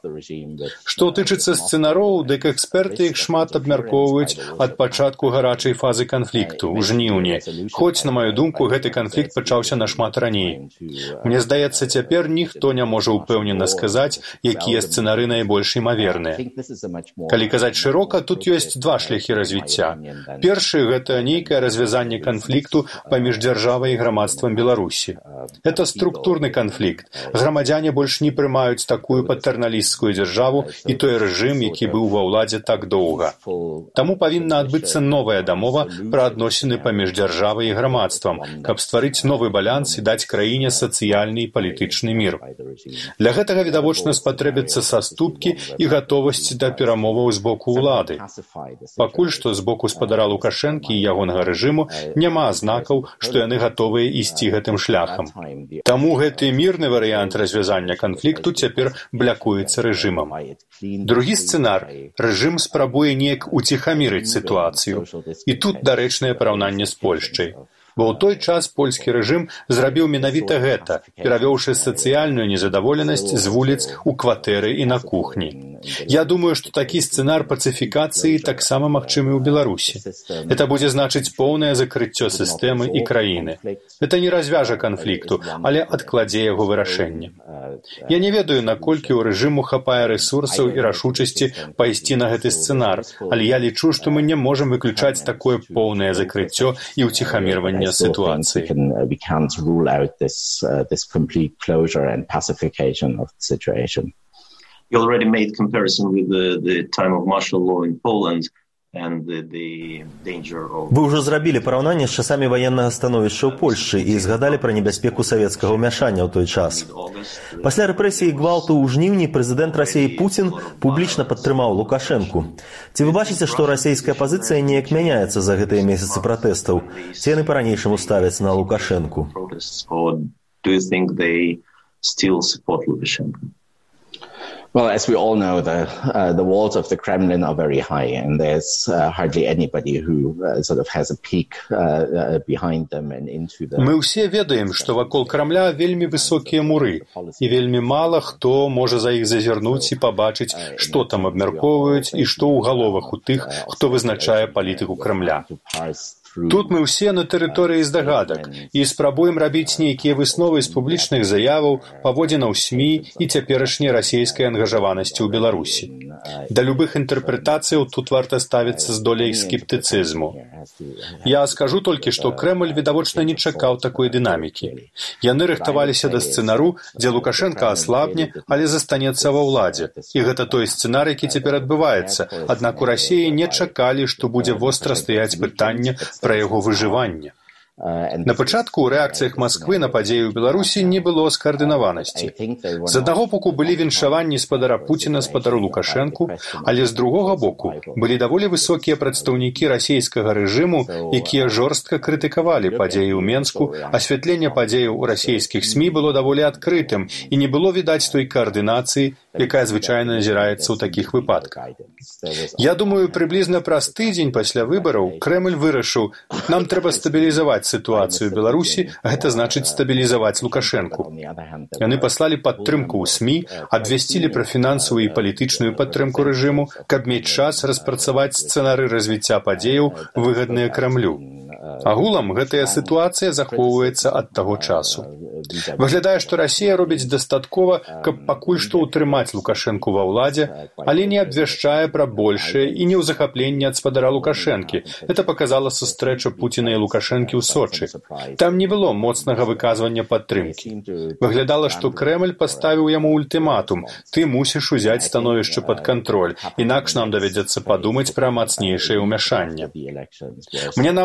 Што тычыцца сцэнароў, дык эксперты іх шмат абмяркоўваюць ад пачатку гарачай фазы канфлікту, у жніўні, хоць, на маю думку, гэты канфлікт пачаўся нашмат раней. Мне здаецца, цяпер ніхто не можа ўпэўнена сказаць, якія сцэнары найбольш імаверныя. Калі казаць шырока, тут ёсць два шляхі развіцця. Першы – гэта нейкае развязанне канфлікту паміж дзяржавай і грамадствам Беларусі. Это структурны канфлікт. Грамадзяне больш не прымаюць такую патэрналісцкую дзяржаву і той рэжым, які быў ва ўладзе так доўга. Таму павінна адбыцца новая дамова пра адносіны паміж дзяржавай і грамадствам, каб стварыць новы баланс і даць краіне сацыяльны і палітычны мір. Для гэтага, відавочна, спатрэбяцца саступкі і гатовасць да перамоваў з боку ўлады. Пакуль што з боку спадара Лукашэнкі і ягонага рэжыму няма знакаў, што яны гатовыя ісці гэтым шляхам. Таму гэты мірны варыянт развязання канфлікту цяпер блякуецца рэжымам. Другі сцэнар – рэжым спрабуе неяк уціхамірыць сітуацыю. І тут дарэчнае параўнанне з Польшчай. Бо ў той час польскі рэжым зрабіў менавіта гэта, перавёўшы сацыяльную незадаволенасць з вуліц у кватэры і на кухні. Я думаю, што такі сцэнар пацыфікацыі таксама магчымы ў Беларусі. Это будзе значыць поўнае закрыццё сістэмы і краіны. Это не развяжа канфлікту, але адкладзе яго вырашэнне. Я не ведаю, наколькі ў рэжыму хапае рэсурсаў і рашучасці пайсці на гэты сцэнар, але я лічу, што мы не можам выключаць такое поўнае закрыццё і ўціхамірванне ситуации. We can't rule out this complete closure and pacification of the situation. You already made comparison with the time of martial law in Poland. Вы ўжо зрабілі параўнанне з часамі ваеннага становішча ў Польшчы і згадалі пра небяспеку савецкага ўмяшання ў той час. Пасля рэпрэсій і гвалту ў жніўні прэзідэнт Расіі Пуцін публічна падтрымаў Лукашэнку. Ці вы бачыце, што расійская пазіцыя неяк мяняецца за гэтыя месяцы пратэстаў? Ці яны па-ранейшаму ставяць на Лукашэнку? Well, as we all know, the walls of the Kremlin are very high, and there's hardly anybody who sort of has a peek behind them and into the... Мы ўсе ведаем, што вакол Крамля вельмі высокія муры, і вельмі мала хто можа за іх зазірнуць і пабачыць, што там абмяркоўваюць і што ў галовах у тых, хто вызначае палітыку Крамля. Тут мы ўсе на тэрыторыі здагадак і спрабуем рабіць нейкія высновы з публічных заяваў, паводзінаў СМІ і цяперашняй расійскай ангажаванасці ў Беларусі. Да любых інтэрпрэтацыяў тут варта ставіцца з доляй скептыцызму. Я скажу толькі, што Крэмль відавочна не чакаў такой дынамікі. Яны рыхтаваліся да сцэнару, дзе Лукашэнка аслабне, але застанецца ва ўладзе. І гэта той сцэнар, які цяпер адбываецца. Аднак у Расіі не чакалі, што будзе востра стаяць пытанне пра яго выжыванне. На пачатку ў рэакцыях Масквы на падзеі ў Беларусі не было скаардынаванасці. З аднаго боку былі віншаванні спадара Пуціна спадару Лукашэнку, але з другога боку былі даволі высокія прадстаўнікі расійскага рэжыму, якія жорстка крытыкавалі падзеі ў Менску, асвятленне падзеяў у расійскіх СМІ было даволі адкрытым і не было відаць той каардынацыі, якая звычайна назіраецца ў такіх выпадках. Я думаю, прыблізна праз тыдзень пасля выбараў Крэмль вырашыў, нам трэба стабілізаваць сітуацыю ў Беларусі, гэта значыць стабілізаваць Лукашэнку. Яны паслалі падтрымку ў СМІ, абвясцілі пра фінансавую і палітычную падтрымку рэжыму, каб мець час распрацаваць сцэнары развіцця падзеяў, выгадныя Крамлю. Агулам гэтая сітуацыя захоўваецца ад таго часу. Выглядае, што Расія робіць дастаткова, каб пакуль што ўтрымаць Лукашэнку ва ўладзе, але не абвяшчае пра большае і не ў захапленне ад спадара Лукашэнкі. Это паказала сустрэча Пуціна і Лукашэнкі ў Сочы. Там не было моцнага выказвання падтрымкі. Выглядала, што Крэмль паставіў яму ультыматум. Ты мусіш узяць становішча пад кантроль, інакш нам давядзецца падумаць пра мацнейшае ўмяшанне. Мне нават здаецца,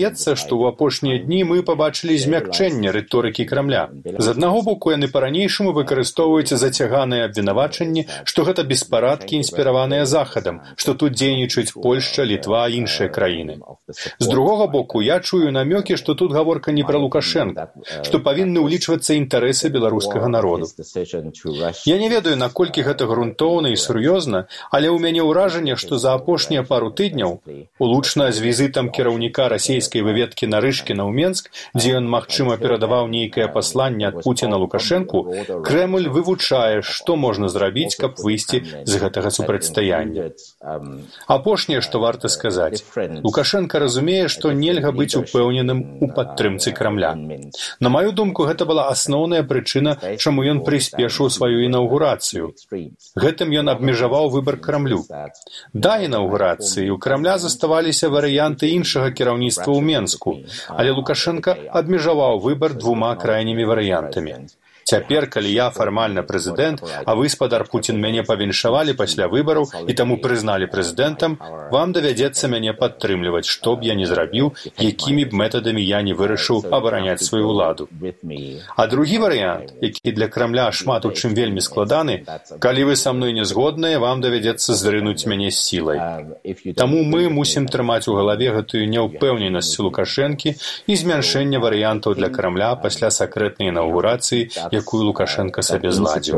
здаецца, што ў апошнія дні мы пабачылі змякчэнне рыторыкі Крамля. З аднаго боку, яны па-ранейшаму выкарыстоўваюць зацяганыя абвінавачанні, што гэта беспарадкі, інспіраваныя Захадам, што тут дзейнічаюць Польшча, Літва і іншыя краіны. З другога боку, я чую намёкі, што тут гаворка не пра Лукашенка, што павінны ўлічвацца інтарэсы беларускага народу. Я не ведаю, наколькі гэта грунтоўна і сур'ёзна, але ў мяне ўражанне, што за апошнія пару тыдняў, улучна з візітам кіраўніка расійскай выведкі Нарышкіна ў Менск, дзе ён, магчыма, перадаваў нейкае пасланне ад Пуціна Лукашэнку, Крэмль вывучае, што можна зрабіць, каб выйсці з гэтага супрацьстаяння. Апошняе, што варта сказаць. Лукашенка разумее, што нельга быць упэўненым у падтрымцы Крамля. На маю думку, гэта была асноўная прычына, чаму ён прыспешыў сваю інаўгурацыю. Гэтым ён абмежаваў выбар Крамлю. Да інаўгурацыі у Крамля заставаліся варыянты іншага кіраўніцтва ў Менску, але Лукашенка абмежаваў выбар двума крайнімі варыянтамі. Цяпер, калі я фармальна прэзідэнт, а вы, спадар Пуцін, мяне павіншавалі пасля выбараў і таму прызналі прэзідэнтам, вам давядзецца мяне падтрымліваць, што б я не зрабіў, якімі б метадамі я не вырашыў абараняць сваю ўладу. А другі варыянт, які для Крамля шмат у чым вельмі складаны, калі вы са мной не згодныя, вам давядзецца зрынуць мяне з сілай. Таму мы мусім трымаць у галаве гэтую няўпэўненасць Лукашэнкі і змяншэнне варыянтаў для Крамля пасля сакрэтнай інаўгурацыі, якую Лукашенко сабе зладзіў.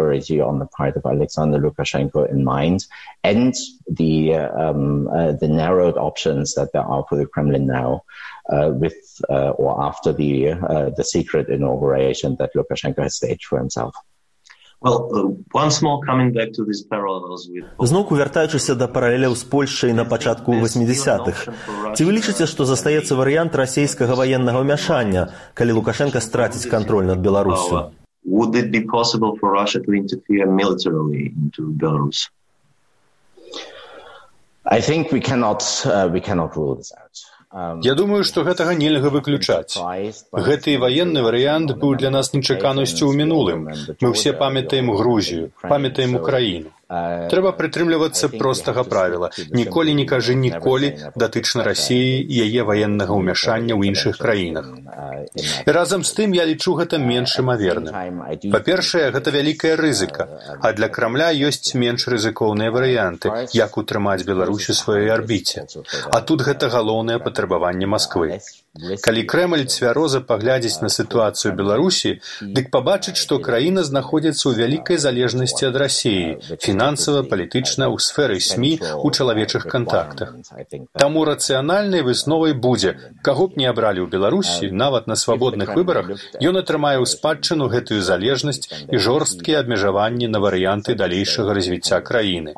And the narrowed options that there are for the Kremlin now with or after the secret inauguration that Lukashenko has staged for himself. Зноўку вяртаючыся да паралеляў з Польшчай на пачатку 80-х, ці вы лічыце, што застаецца варыянт расійскага ваеннага ўмяшання, калі Лукашенко страціць кантроль над Беларусю? Would it be possible for Russia to interfere militarily into Belarus? I think we cannot rule this out. Я думаю, што гэтага нельга выключаць. Гэты ваенны варыянт быў для нас нечаканасцю ў мінулым. Мы ўсе памятаем Грузію, памятаем Украіну. Трэба прытрымлівацца простага правіла. Ніколі не кажы ніколі датычна Расіі і яе ваеннага ўмяшання ў іншых краінах. І разам з тым я лічу гэта менш імаверным. Па-першае, гэта вялікая рызыка, а для Крамля ёсць менш рызыкоўныя варыянты, як утрымаць Беларусь у сваёй арбіце. А тут гэта галоўнае патрабаванне Масквы. Калі Крэмль цвяроза паглядзіць на сітуацыю Беларусі, дык пабачыць, што краіна знаходзіцца ў вялікай залежнасці ад Расіі, фінансава, палітычна, у сферы СМІ, у чалавечых кантактах. Таму рацыянальнай высновай будзе, каго б не абралі ў Беларусі, нават на свабодных выбарах, ён атрымае ў спадчыну гэтую залежнасць і жорсткія абмежаванні на варыянты далейшага развіцця краіны.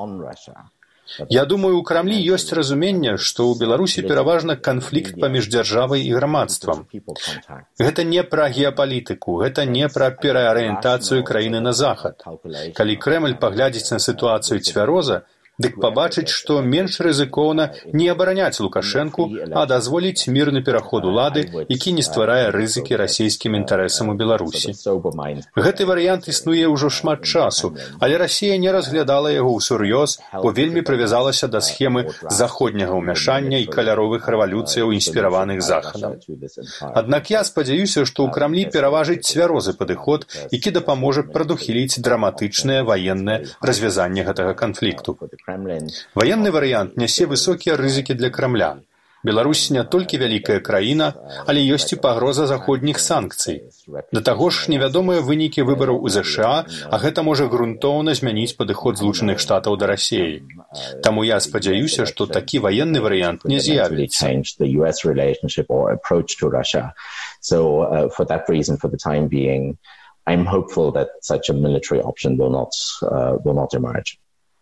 Я думаю, у Крамлі ёсць разуменне, што ў Беларусі пераважна канфлікт паміж дзяржавай і грамадствам. Гэта не пра геапалітыку, гэта не пра пераарыентацыю краіны на захад. Калі Крэмль паглядзіць на сітуацыю цвяроза, дык пабачыць, што менш рызыкоўна не абараняць Лукашэнку, а дазволіць мірны пераход улады, які не стварае рызыкі расійскім інтарэсам у Беларусі. Гэты варыянт існуе ўжо шмат часу, але Расія не разглядала яго ўсур'ёз, бо вельмі прывязалася да схемы заходняга ўмяшання і каляровых рэвалюцыяў, інспіраваных Захадам. Аднак я спадзяюся, што ў Крамлі пераважыць цвярозы падыход, які дапаможа прадухіліць драматычнае ваеннае развязанне гэтага канфлікту. Ваенны варыянт нясе высокія рызыкі для Крамля. Беларусь не толькі вялікая краіна, але ёсць і пагроза заходніх санкцый. Да таго ж невядомыя вынікі выбараў у ЗША, а гэта можа грунтоўна змяніць падыход Злучаных Штатаў да Расіі. Таму я спадзяюся, што такі ваенны варыянт не з'явіцца. I'm hopeful that such a military option will not emerge.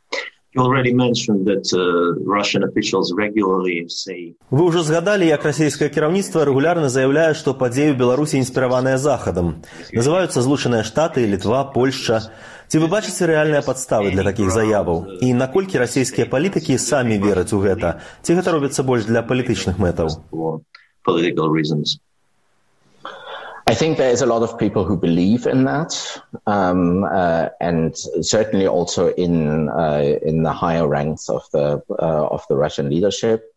Вы ўжо згадалі, як расійскае кіраўніцтва рэгулярна заяўляе, што падзеі ў Беларусі інспіраваныя Захадам. Называюцца Злучаныя Штаты, Літва, Польшча. Ці вы бачыце рэальныя падставы для такіх заяваў? І наколькі расійскія палітыкі самі вераць у гэта? Ці гэта робіцца больш для палітычных мэтаў? I think there is a lot of people who believe in that, and certainly also in the higher ranks of the Russian leadership.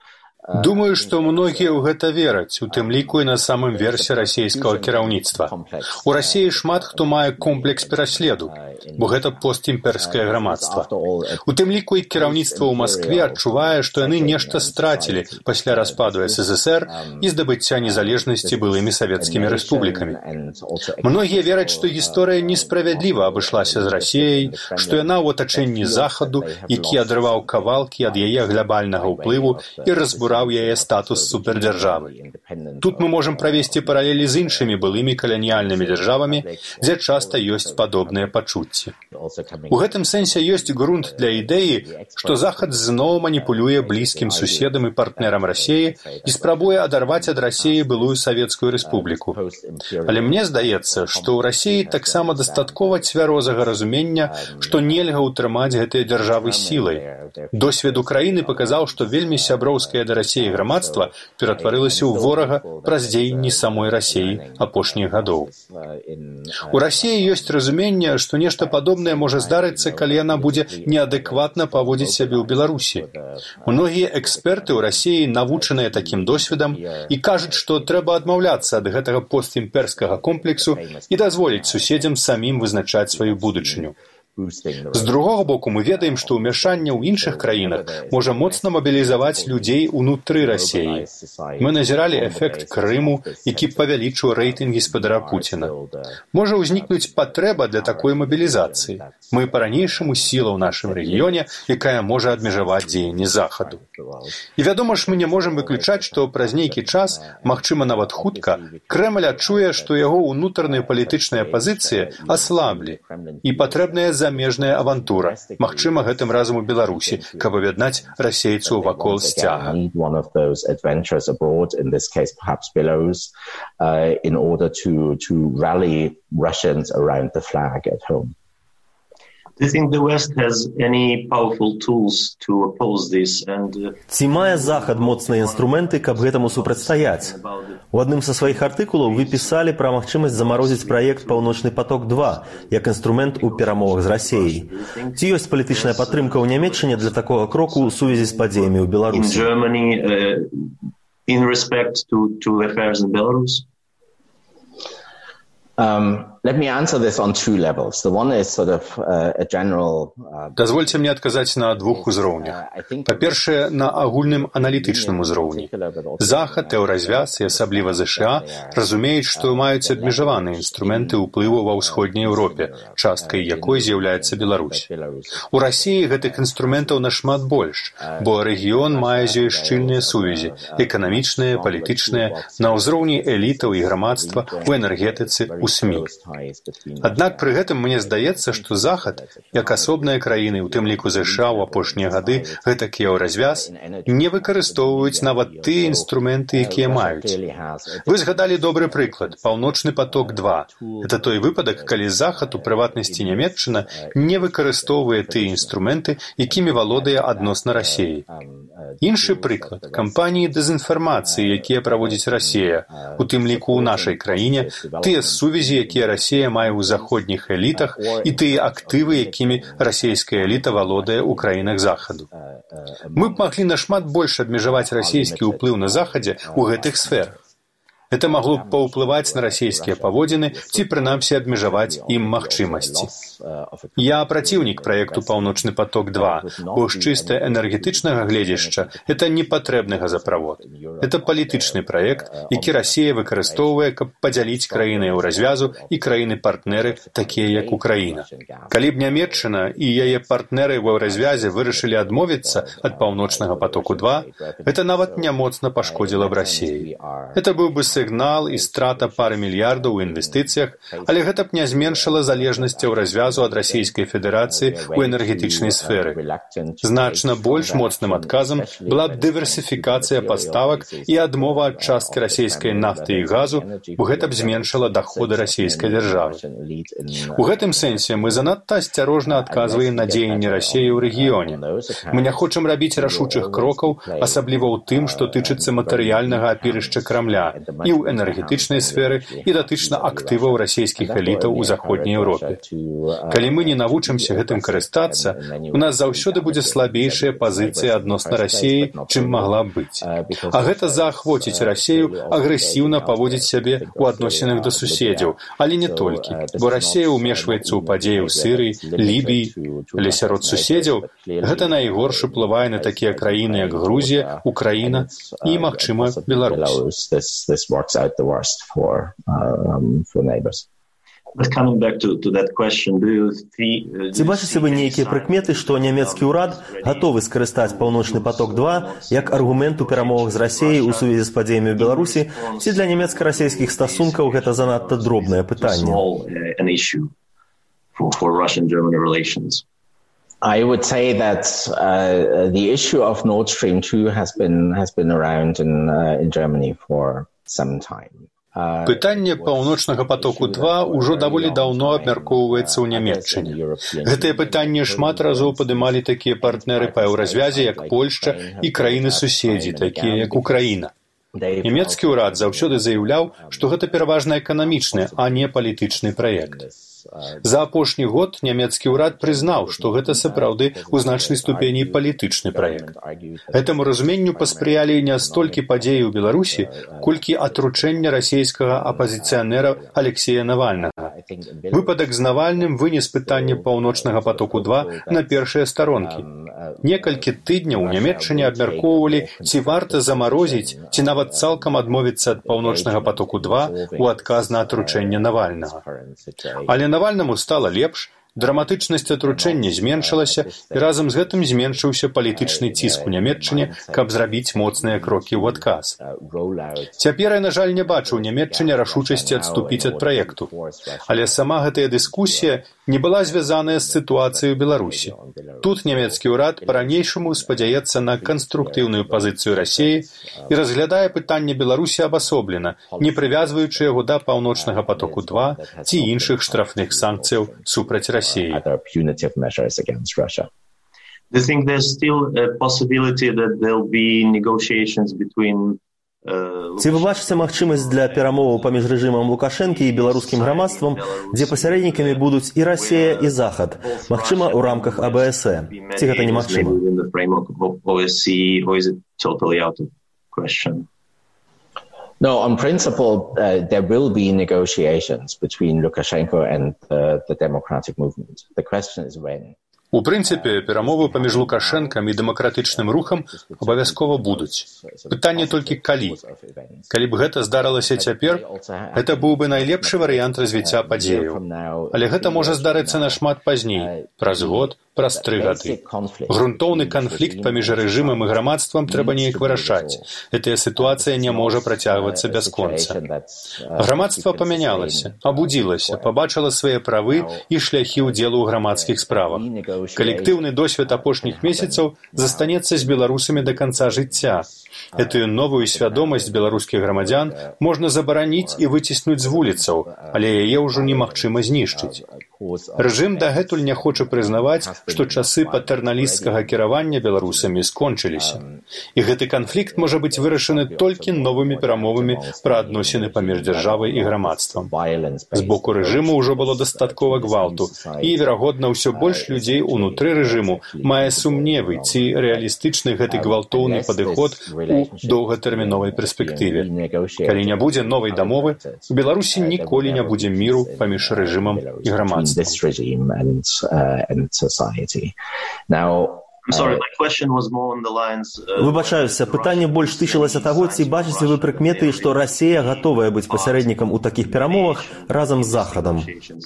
Думаю, што многія ў гэта вераць, у тым ліку і на самым версе расійскага кіраўніцтва. У Расіі шмат хто мае комплекс пераследу, бо гэта постімперскае грамадства. У тым ліку і кіраўніцтва ў Маскве адчувае, што яны нешта страцілі пасля распаду СССР і здабыцця незалежнасці былымі савецкімі рэспублікамі. Многія вераць, што гісторыя несправядліва абышлася з Расіяй, што яна ў атачэнні Захаду, які адрываў кавалкі ад яе глобальнага ўплыву і разбураў яе статус супердзяржавы. Тут мы можам правесці паралелі з іншымі былымі каланіяльнымі дзяржавамі, дзе часта ёсць падобныя пачуцці. У гэтым сэнсе ёсць грунт для ідэі, што Захад зноў маніпулюе блізкім суседам і партнерам Расіі і спрабуе адарваць ад Расіі былую Савецкую Рэспубліку. Але мне здаецца, што ў Расіі таксама дастаткова цвярозага разумення, што нельга ўтрымаць гэтыя дзяржавы сілай. Досвед Украіны паказаў, што вельмі сяброўскае да Расіі грамадства ператварылася ў ворага праз дзеянні самой Расіі апошніх гадоў. У Расіі ёсць разуменне, што нешта падобнае можа здарыцца, калі яна будзе неадэкватна паводзіць сябе ў Беларусі. Многія эксперты ў Расіі навучаныя такім досведам і кажуць, што трэба адмаўляцца ад гэтага постімперскага комплексу і дазволіць суседзям самім вызначаць сваю будучыню. З другога боку, мы ведаем, што ўмяшанне ў іншых краінах можа моцна мабілізаваць людзей унутры Расіі. Мы назіралі эфект Крыму, які павялічыў рэйтынг гаспадара Пуціна. Можа ўзнікнуць патрэба для такой мабілізацыі. Мы па-ранейшаму сіла ў нашым рэгіёне, якая можа абмежаваць дзеянні Захаду. І вядома ж, мы не можам выключаць, што праз нейкі час, магчыма нават хутка, Крэмль адчуе, што яго ўнутраныя палітычныя пазіцыі аслаблі і патрэбная замежная авантура, магчыма, гэтым разам у Беларусі, каб аб'яднаць расейцаў вакол сцяга. Ці мае Захад моцныя інструменты, каб гэтаму супрацьстаяць? У адным са сваіх артыкулаў вы пісалі пра магчымасць замарозіць праект «Паўночны поток-2» як інструмент у перамовах з Расіяй. Ці ёсць палітычная падтрымка ў Нямецчыне для такога кроку ў сувязі з падзеямі ў Беларусі? Дазвольце мне адказаць на двух узроўнях. Па-першае, на агульным аналітычным узроўні. Захад, еўразвяз і асабліва ЗША разумеюць, што маюць абмежаваныя інструменты ўплыву ва ўсходняй Еўропе, часткай якой з'яўляецца Беларусь. У Расіі гэтых інструментаў нашмат больш, бо рэгіён мае з ёй шчыльныя сувязі, эканамічныя, палітычныя, на ўзроўні элітаў і грамадства, у энергетыцы, у СМІ. Аднак пры гэтым мне здаецца, што Захад, як асобныя краіны, у тым ліку ЗША ў апошнія гады, гэтак еўразвяз, не выкарыстоўваюць нават тыя інструменты, якія маюць. Вы згадалі добры прыклад – «Паўночны поток-2». Гэта той выпадак, калі Захад, у прыватнасці Нямецчына, не выкарыстоўвае тыя інструменты, якімі валодае адносна Расіі. Іншы прыклад – кампаніі дэзінфармацыі, якія праводзіць Расія, у тым ліку ў нашай краіне, тыя сувязі, якія Расія мае ў заходніх элітах і тыя актывы, якімі расійская эліта валодае ў краінах Захаду. Мы б маглі нашмат больш абмежаваць расійскі ўплыў на Захадзе ў гэтых сферах. Это магло б паўплываць на расійскія паводзіны ці, прынамсі, абмежаваць ім магчымасці. Я праціўнік праекту «Паўночны поток-2», бо з чыста энергетычнага гледзяшча это не патрэбны газаправод. Это палітычны праект, які Расія выкарыстоўвае, каб падзяліць краіны еўразвязу і краіны-партнеры, такія як Украіна. Калі б Нямецчына і яе партнеры ў еўразвязе вырашылі адмовіцца ад «Паўночнага потоку-2», гэта нават не моцна пашкодзіла б Расіі. Это быў бы сігнал і страта пары мільярдаў у інвестыцыях, але гэта б не зменшыла залежнасць еўразвязу ад Расійскай Федэрацыі ў энергетычнай сферы. Значна больш моцным адказам была б дыверсіфікацыя паставак і адмова ад часткі расійскай нафты і газу, бо гэта б зменшыла даходы расійскай дзяржавы. У гэтым сэнсе мы занадта асцярожна адказваем на дзеянні Расіі ў рэгіёне. Мы не хочам рабіць рашучых крокаў, асабліва ў тым, што тычыцца матэрыяльнага апірышча Крамля, і ў энергетычнай сферы, і датычна актываў расійскіх элітаў у заходняй Еўропе. Калі мы не навучымся гэтым карыстацца, у нас заўсёды будзе слабейшая пазіцыя адносна Расіі, чым магла б быць. А гэта заахвоціць Расію агрэсіўна паводзіць сябе ў адносінах да суседзяў, але не толькі, бо Расія ўмешваецца ў падзеі ў Сірыі, Лібіі, але сярод суседзяў гэта найгорш уплывае на такія краіны, як Грузія, Украіна і, магчыма, Беларусь. Ці бачыце вы нейкія прыкметы, што нямецкі ўрад гатовы скарыстаць «Паўночны поток-2» як аргумент у перамовах з Расіяй у сувязі з падзеямі ў Беларусі, ці для нямецка-расійскіх стасункаў гэта занадта дробнае пытанне? I would say that the issue of Nord Stream 2 has been around in Germany for some time. Пытанне «Паўночнага потоку-2» ўжо даволі даўно абмяркоўваецца ў Нямецчыне. Гэтае пытанне шмат разоў падымалі такія партнеры па еўразвязе, як Польшча, і краіны-суседзі, такія як Украіна. Нямецкі ўрад заўсёды заяўляў, што гэта пераважна эканамічны, а не палітычны праект. За апошні год нямецкі ўрад прызнаў, што гэта сапраўды ў значнай ступені палітычны праект. Гэтаму разуменню паспрыялі не столькі падзеі ў Беларусі, колькі атручэнне расійскага апазіцыянера Алексея Навальнага. Выпадак з Навальным вынес пытанне «Паўночнага потоку-2» на першыя старонкі. Некалькі тыдняў у Нямецчыне абмяркоўвалі, ці варта замарозіць, ці нават цалкам адмовіцца ад «Паўночнага потоку-2» у адказ на атручэнне Навальнага. Але Навальнаму стала лепш, драматычнасць атручэння зменшылася, і разам з гэтым зменшыўся палітычны ціск у Нямецчыне, каб зрабіць моцныя крокі ў адказ. Цяпер я, на жаль, не бачу ў Нямецчыне рашучасці адступіць ад праекту. Але сама гэтая дыскусія не была звязаная з сітуацыяй у Беларусі. Тут нямецкі ўрад па-ранейшаму спадзяецца на канструктыўную пазіцыю Расіі і разглядае пытанне Беларусі абасоблена, не прывязваючы яго да «Паўночнага потоку-2» ці іншых штрафных санкцыяў супраць Расіі. Do you think there's still a possibility that there'll be negotiations between Ці вы бачыце магчымасць для перамоваў паміж рэжымам Лукашэнкі і беларускім грамадствам, дзе пасярэднікамі будуць і Расія, і Захад, магчыма, у рамках АБСЭ? Ці гэта немагчыма? No, on principle, there will be negotiations between Lukashenko and the democratic movement. The question is when. У прынцыпе, перамовы паміж Лукашэнкам і дэмакратычным рухам абавязкова будуць. Пытанне толькі калі. Калі б гэта здарылася цяпер, гэта быў бы найлепшы варыянт развіцця падзеяў. Але гэта можа здарыцца нашмат пазней, праз год, праз 3 гады. Грунтоўны канфлікт паміж рэжымам і грамадствам трэба неяк вырашаць. Гэтая сітуацыя не можа працягвацца бясконца. Грамадства памянялася, абудзілася, пабачыла свае правы і шляхі ўдзелу ў грамадскіх справах. Калектыўны досвед апошніх месяцаў застанецца з беларусамі да канца жыцця. Этую новую свядомасць беларускіх грамадзян можна забараніць і выціснуць з вуліцаў, але яе ўжо немагчыма знішчыць. Рэжым дагэтуль не хоча прызнаваць, што часы патэрналісцкага кіравання беларусамі скончыліся. І гэты канфлікт можа быць вырашаны толькі новымі перамовамі пра адносіны паміж дзяржавай і грамадствам. З боку рэжыму ўжо было дастаткова гвалту, і, верагодна, ўсё больш людзей унутры рэжыму мае сумневы, ці рэалістычны гэты гвалтоўны падыход у доўгатэрміновай перспектыве. Калі не будзе новай дамовы, у Беларусі ніколі не будзе міру паміж рэжымам і грамадствам. Выбачаюся, пытанне больш тычылася таго, ці бачыце вы прыкметы, што Расія гатовая быць пасярэднікам у такіх перамовах разам з Захадам?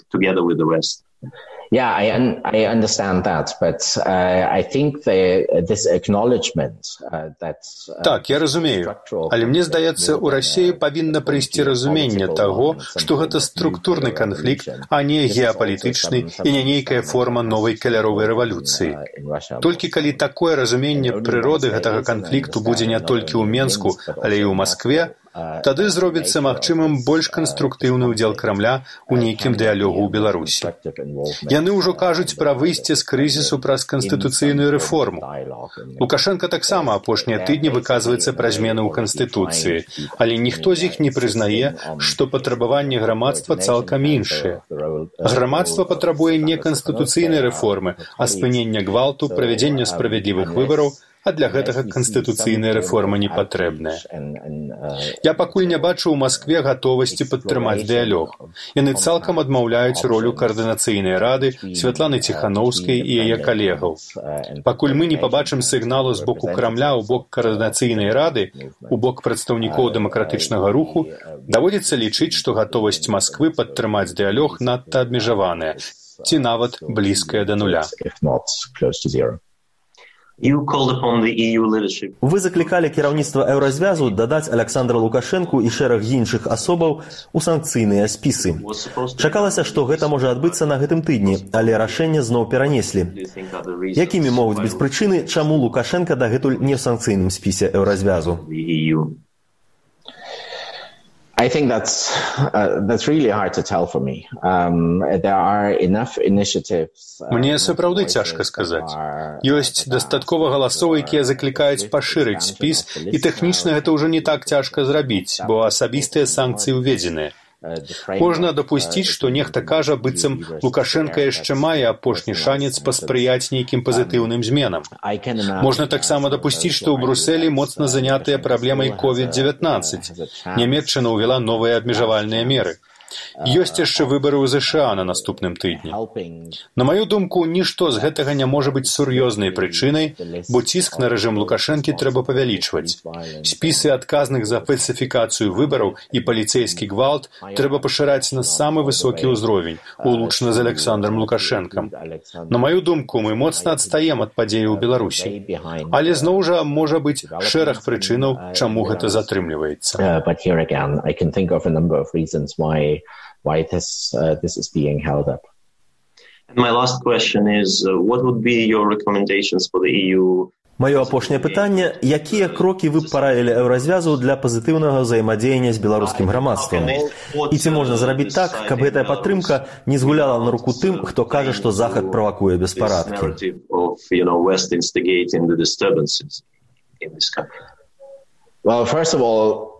Yeah, I understand that, but I think this acknowledgement that... Так, я разумею. Але мне здаецца, у Расіі павінна прыйсці разуменне таго, што гэта структурны канфлікт, а не геапалітычны і не нейкая форма новай каляровай рэвалюцыі. Толькі калі такое разуменне прыроды гэтага канфлікту будзе не толькі ў Менску, але і ў Маскве, тады зробіцца магчымым больш канструктыўны ўдзел Крамля ў нейкім дыялогу ў Беларусі. Яны ўжо кажуць пра выйсце з крызісу праз канстытуцыйную рэформу. Лукашенко таксама апошнія тыдні выказваецца пра змены ў Канстытуцыі, але ніхто з іх не прызнае, што патрабаванні грамадства цалкам іншыя. Грамадства патрабуе не канстытуцыйнай рэформы, а спынення гвалту, правядзення справядлівых выбараў, а для гэтага канстытуцыйная рэформа не патрэбная. Я пакуль не бачу ў Маскве гатовасці падтрымаць дыялог. Яны цалкам адмаўляюць ролю каардынацыйнай рады Святланы Ціханаўскай і яе калегаў. Пакуль мы не пабачым сігналу з боку Крамля ў бок каардынацыйнай рады, у бок прадстаўнікоў дэмакратычнага руху, даводзіцца лічыць, што гатовасць Масквы падтрымаць дыялог надта абмежаваная, ці нават блізкая да нуля. Вы заклікалі кіраўніцтва Еўразвязу дадаць Аляксандра Лукашэнку і шэраг іншых асобаў у санкцыйныя спісы. Чакалася, што гэта можа адбыцца на гэтым тыдні, але рашэнне зноў перанеслі. Якімі могуць быць прычыны, чаму Лукашенка дагэтуль не ў санкцыйным спісе Еўразвязу? I think that's really hard to tell for me. There are enough initiatives. Мне сапраўды цяжка сказаць. Ёсць дастаткова галасоў, якія заклікаюць пашырыць спіс, і тэхнічна гэта ўжо не так цяжка зрабіць, бо асабістыя санкцыі ўведзеныя. Можна дапусціць, што нехта кажа, быццам Лукашенка яшчэ мае апошні шанец паспрыяць нейкім пазітыўным зменам. Можна таксама дапусціць, што ў Брусэлі моцна занятыя праблемай COVID-19. Нямецчына ўвяла новыя абмежавальныя меры. Ёсць яшчэ выбары ў ЗША на наступным тыдні. На маю думку, нішто з гэтага не можа быць сур'ёзнай прычынай, бо ціск на рэжым Лукашэнкі трэба павялічваць. Спісы адказных за фальсіфікацыю выбараў і паліцэйскі гвалт трэба пашыраць на самы высокі ўзровень, улучна з Аляксандрам Лукашэнкам. На маю думку, мы моцна адстаем ад падзеяў у Беларусі. Але зноў жа можа быць шэраг прычынаў, чаму гэта затрымліваецца. Why this is being held up. And my last question is, what would be your recommendations for the EU? Маё апошняе пытанне, якія крокі вы б параілі Еўразвязу для пазітыўнага ўзаемадзеяння з беларускім грамадствам? І ці можна зрабіць так, каб гэтая падтрымка не згуляла на руку тым, хто кажа, што Захад правакуе беспарадкі? Well, first of all,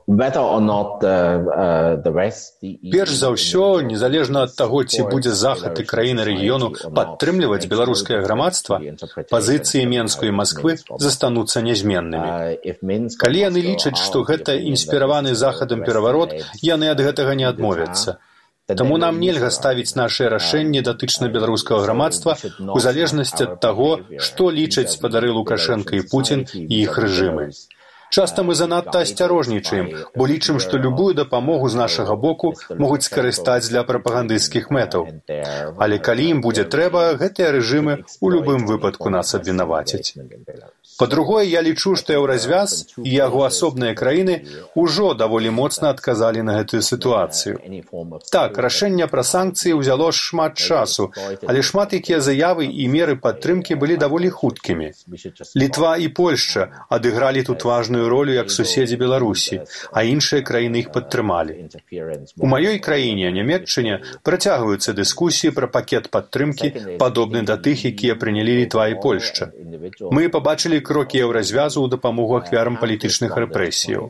Перш за ўсё, незалежна ад таго, ці будзе Захад і краіны рэгіёну падтрымліваць беларускае грамадства, пазіцыі Менску і Масквы застануцца нязменнымі. Калі яны лічаць, што гэта інспіраваны Захадам пераварот, яны ад гэтага не адмовяцца. Таму нам нельга ставіць нашыя рашэнні датычна беларускага грамадства у залежнасці ад таго, што лічаць спадары Лукашенка і Пуцін і іх рэжымы. Часта мы занадта асцярожнічаем, бо лічым, што любую дапамогу з нашага боку могуць скарыстаць для прапагандысцкіх мэтаў. Але калі ім будзе трэба, гэтыя рэжымы ў любым выпадку нас абвінавацяць. Па-другое, я лічу, што Еўразвяз і яго асобныя краіны ўжо даволі моцна адказалі на гэтую сітуацыю. Так, рашэнне пра санкцыі ўзяло шмат часу, але шмат якія заявы і меры падтрымкі былі даволі хуткімі. Літва і Польшча адыгралі тут важную ролю як суседзі Беларусі, а іншыя краіны іх падтрымалі. У маёй краіне, Нямецчыне, працягваюцца дыскусіі пра пакет падтрымкі, падобны да тых, якія прынялі Літва і Польшча. Мы пабачылі крокі Еўразвязу ў дапамогу ахвярам палітычных рэпрэсіяў.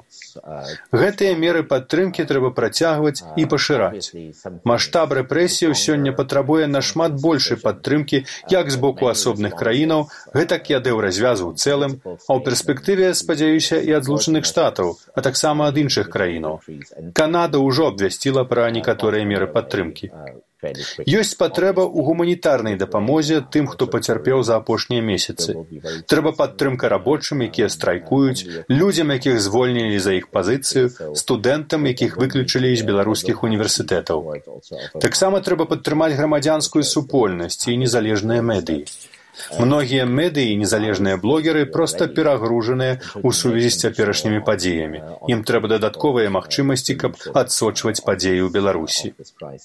Гэтыя меры падтрымкі трэба працягваць і пашыраць. Маштаб рэпрэсіяў сёння патрабуе нашмат большай падтрымкі як з боку асобных краінаў, гэтак і ад Еўразвязу ў цэлым, а ў перспектыве, спадзяюся, і ад Злучаных Штатаў, а таксама ад іншых краінаў. Канада ўжо абвясціла пра некаторыя меры падтрымкі. Ёсць патрэба ў гуманітарнай дапамозе тым, хто пацярпеў за апошнія месяцы. Трэба падтрымка рабочым, якія страйкуюць, людзям, якіх звольнілі за іх пазіцыю, студэнтам, якіх выключылі з беларускіх універсітэтаў. Таксама трэба падтрымаць грамадзянскую супольнасць і незалежныя медыі. Многія медыі і незалежныя блогеры проста перагружаныя ў сувязі з цяперашнімі падзеямі. Ім трэба дадатковыя магчымасці, каб адсочваць падзеі ў Беларусі.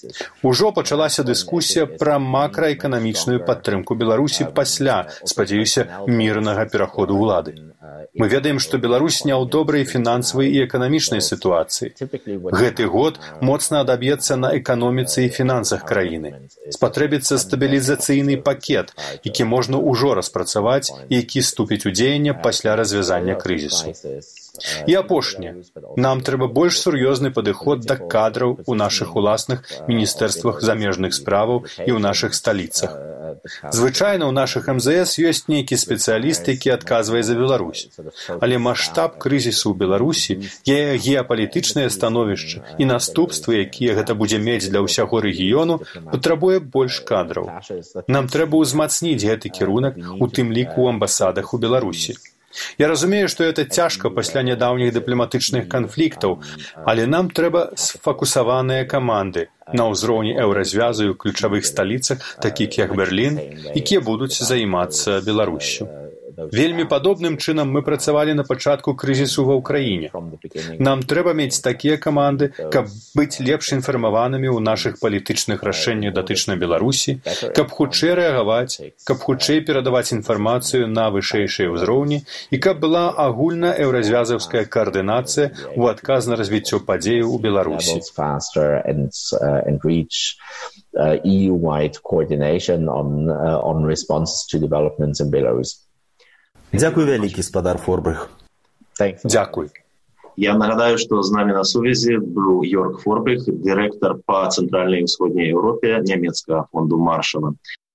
Ужо пачалася дыскусія пра макраэканамічную падтрымку Беларусі пасля, спадзяюся, мірнага пераходу ўлады. Мы ведаем, што Беларусь не ў добрай фінансавай і эканамічнай сітуацыі. Гэты год моцна адаб'ецца на эканоміцы і фінансах краіны. Спатрэбіцца стабілізацыйны пакет, які можна ўжо распрацаваць і які ступіць у дзеянне пасля развязання крызісу. І апошняе. Нам трэба больш сур'ёзны падыход да кадраў у нашых уласных міністэрствах замежных справаў і ў нашых сталіцах. Звычайна ў нашых МЗС ёсць нейкі спецыяліст, які адказвае за Беларусь. Але маштаб крызісу ў Беларусі, яе геапалітычнае становішча і наступствы, якія гэта будзе мець для ўсяго рэгіёну, патрабуе больш кадраў. Нам трэба ўзмацніць гэты кірунак, у тым ліку ў амбасадах у Беларусі. Я разумею, што гэта цяжка пасля нядаўніх дыпламатычных канфліктаў, але нам трэба сфокусаваныя каманды на ўзроўні еўразвязу і ў ключавых сталіцах, такіх як Берлін, якія будуць займацца Беларуссю. Вельмі падобным чынам мы працавалі на пачатку крызісу ва ўкраіне. Нам трэба мець такія каманды, каб быць лепш інфармаванымі ў нашых палітычных рашэннях датычна Беларусі, каб хутчэй рэагаваць, каб хутчэй перадаваць інфармацыю на вышэйшыя ўзроўні і каб была агульна еўразвязаўская каардынацыя ў адказ на развіццё падзеяў у Беларусі. EU-wide coordination on responses to developments in Belarus. Дзякуй вялікі, спадар Форбрых. Дзякуй. Я нагадаю, што з намі на сувязі быў Йорк Форбрых, дырэктар па цэнтральнай і ўсходняй Еўропе нямецкага фонду Маршала.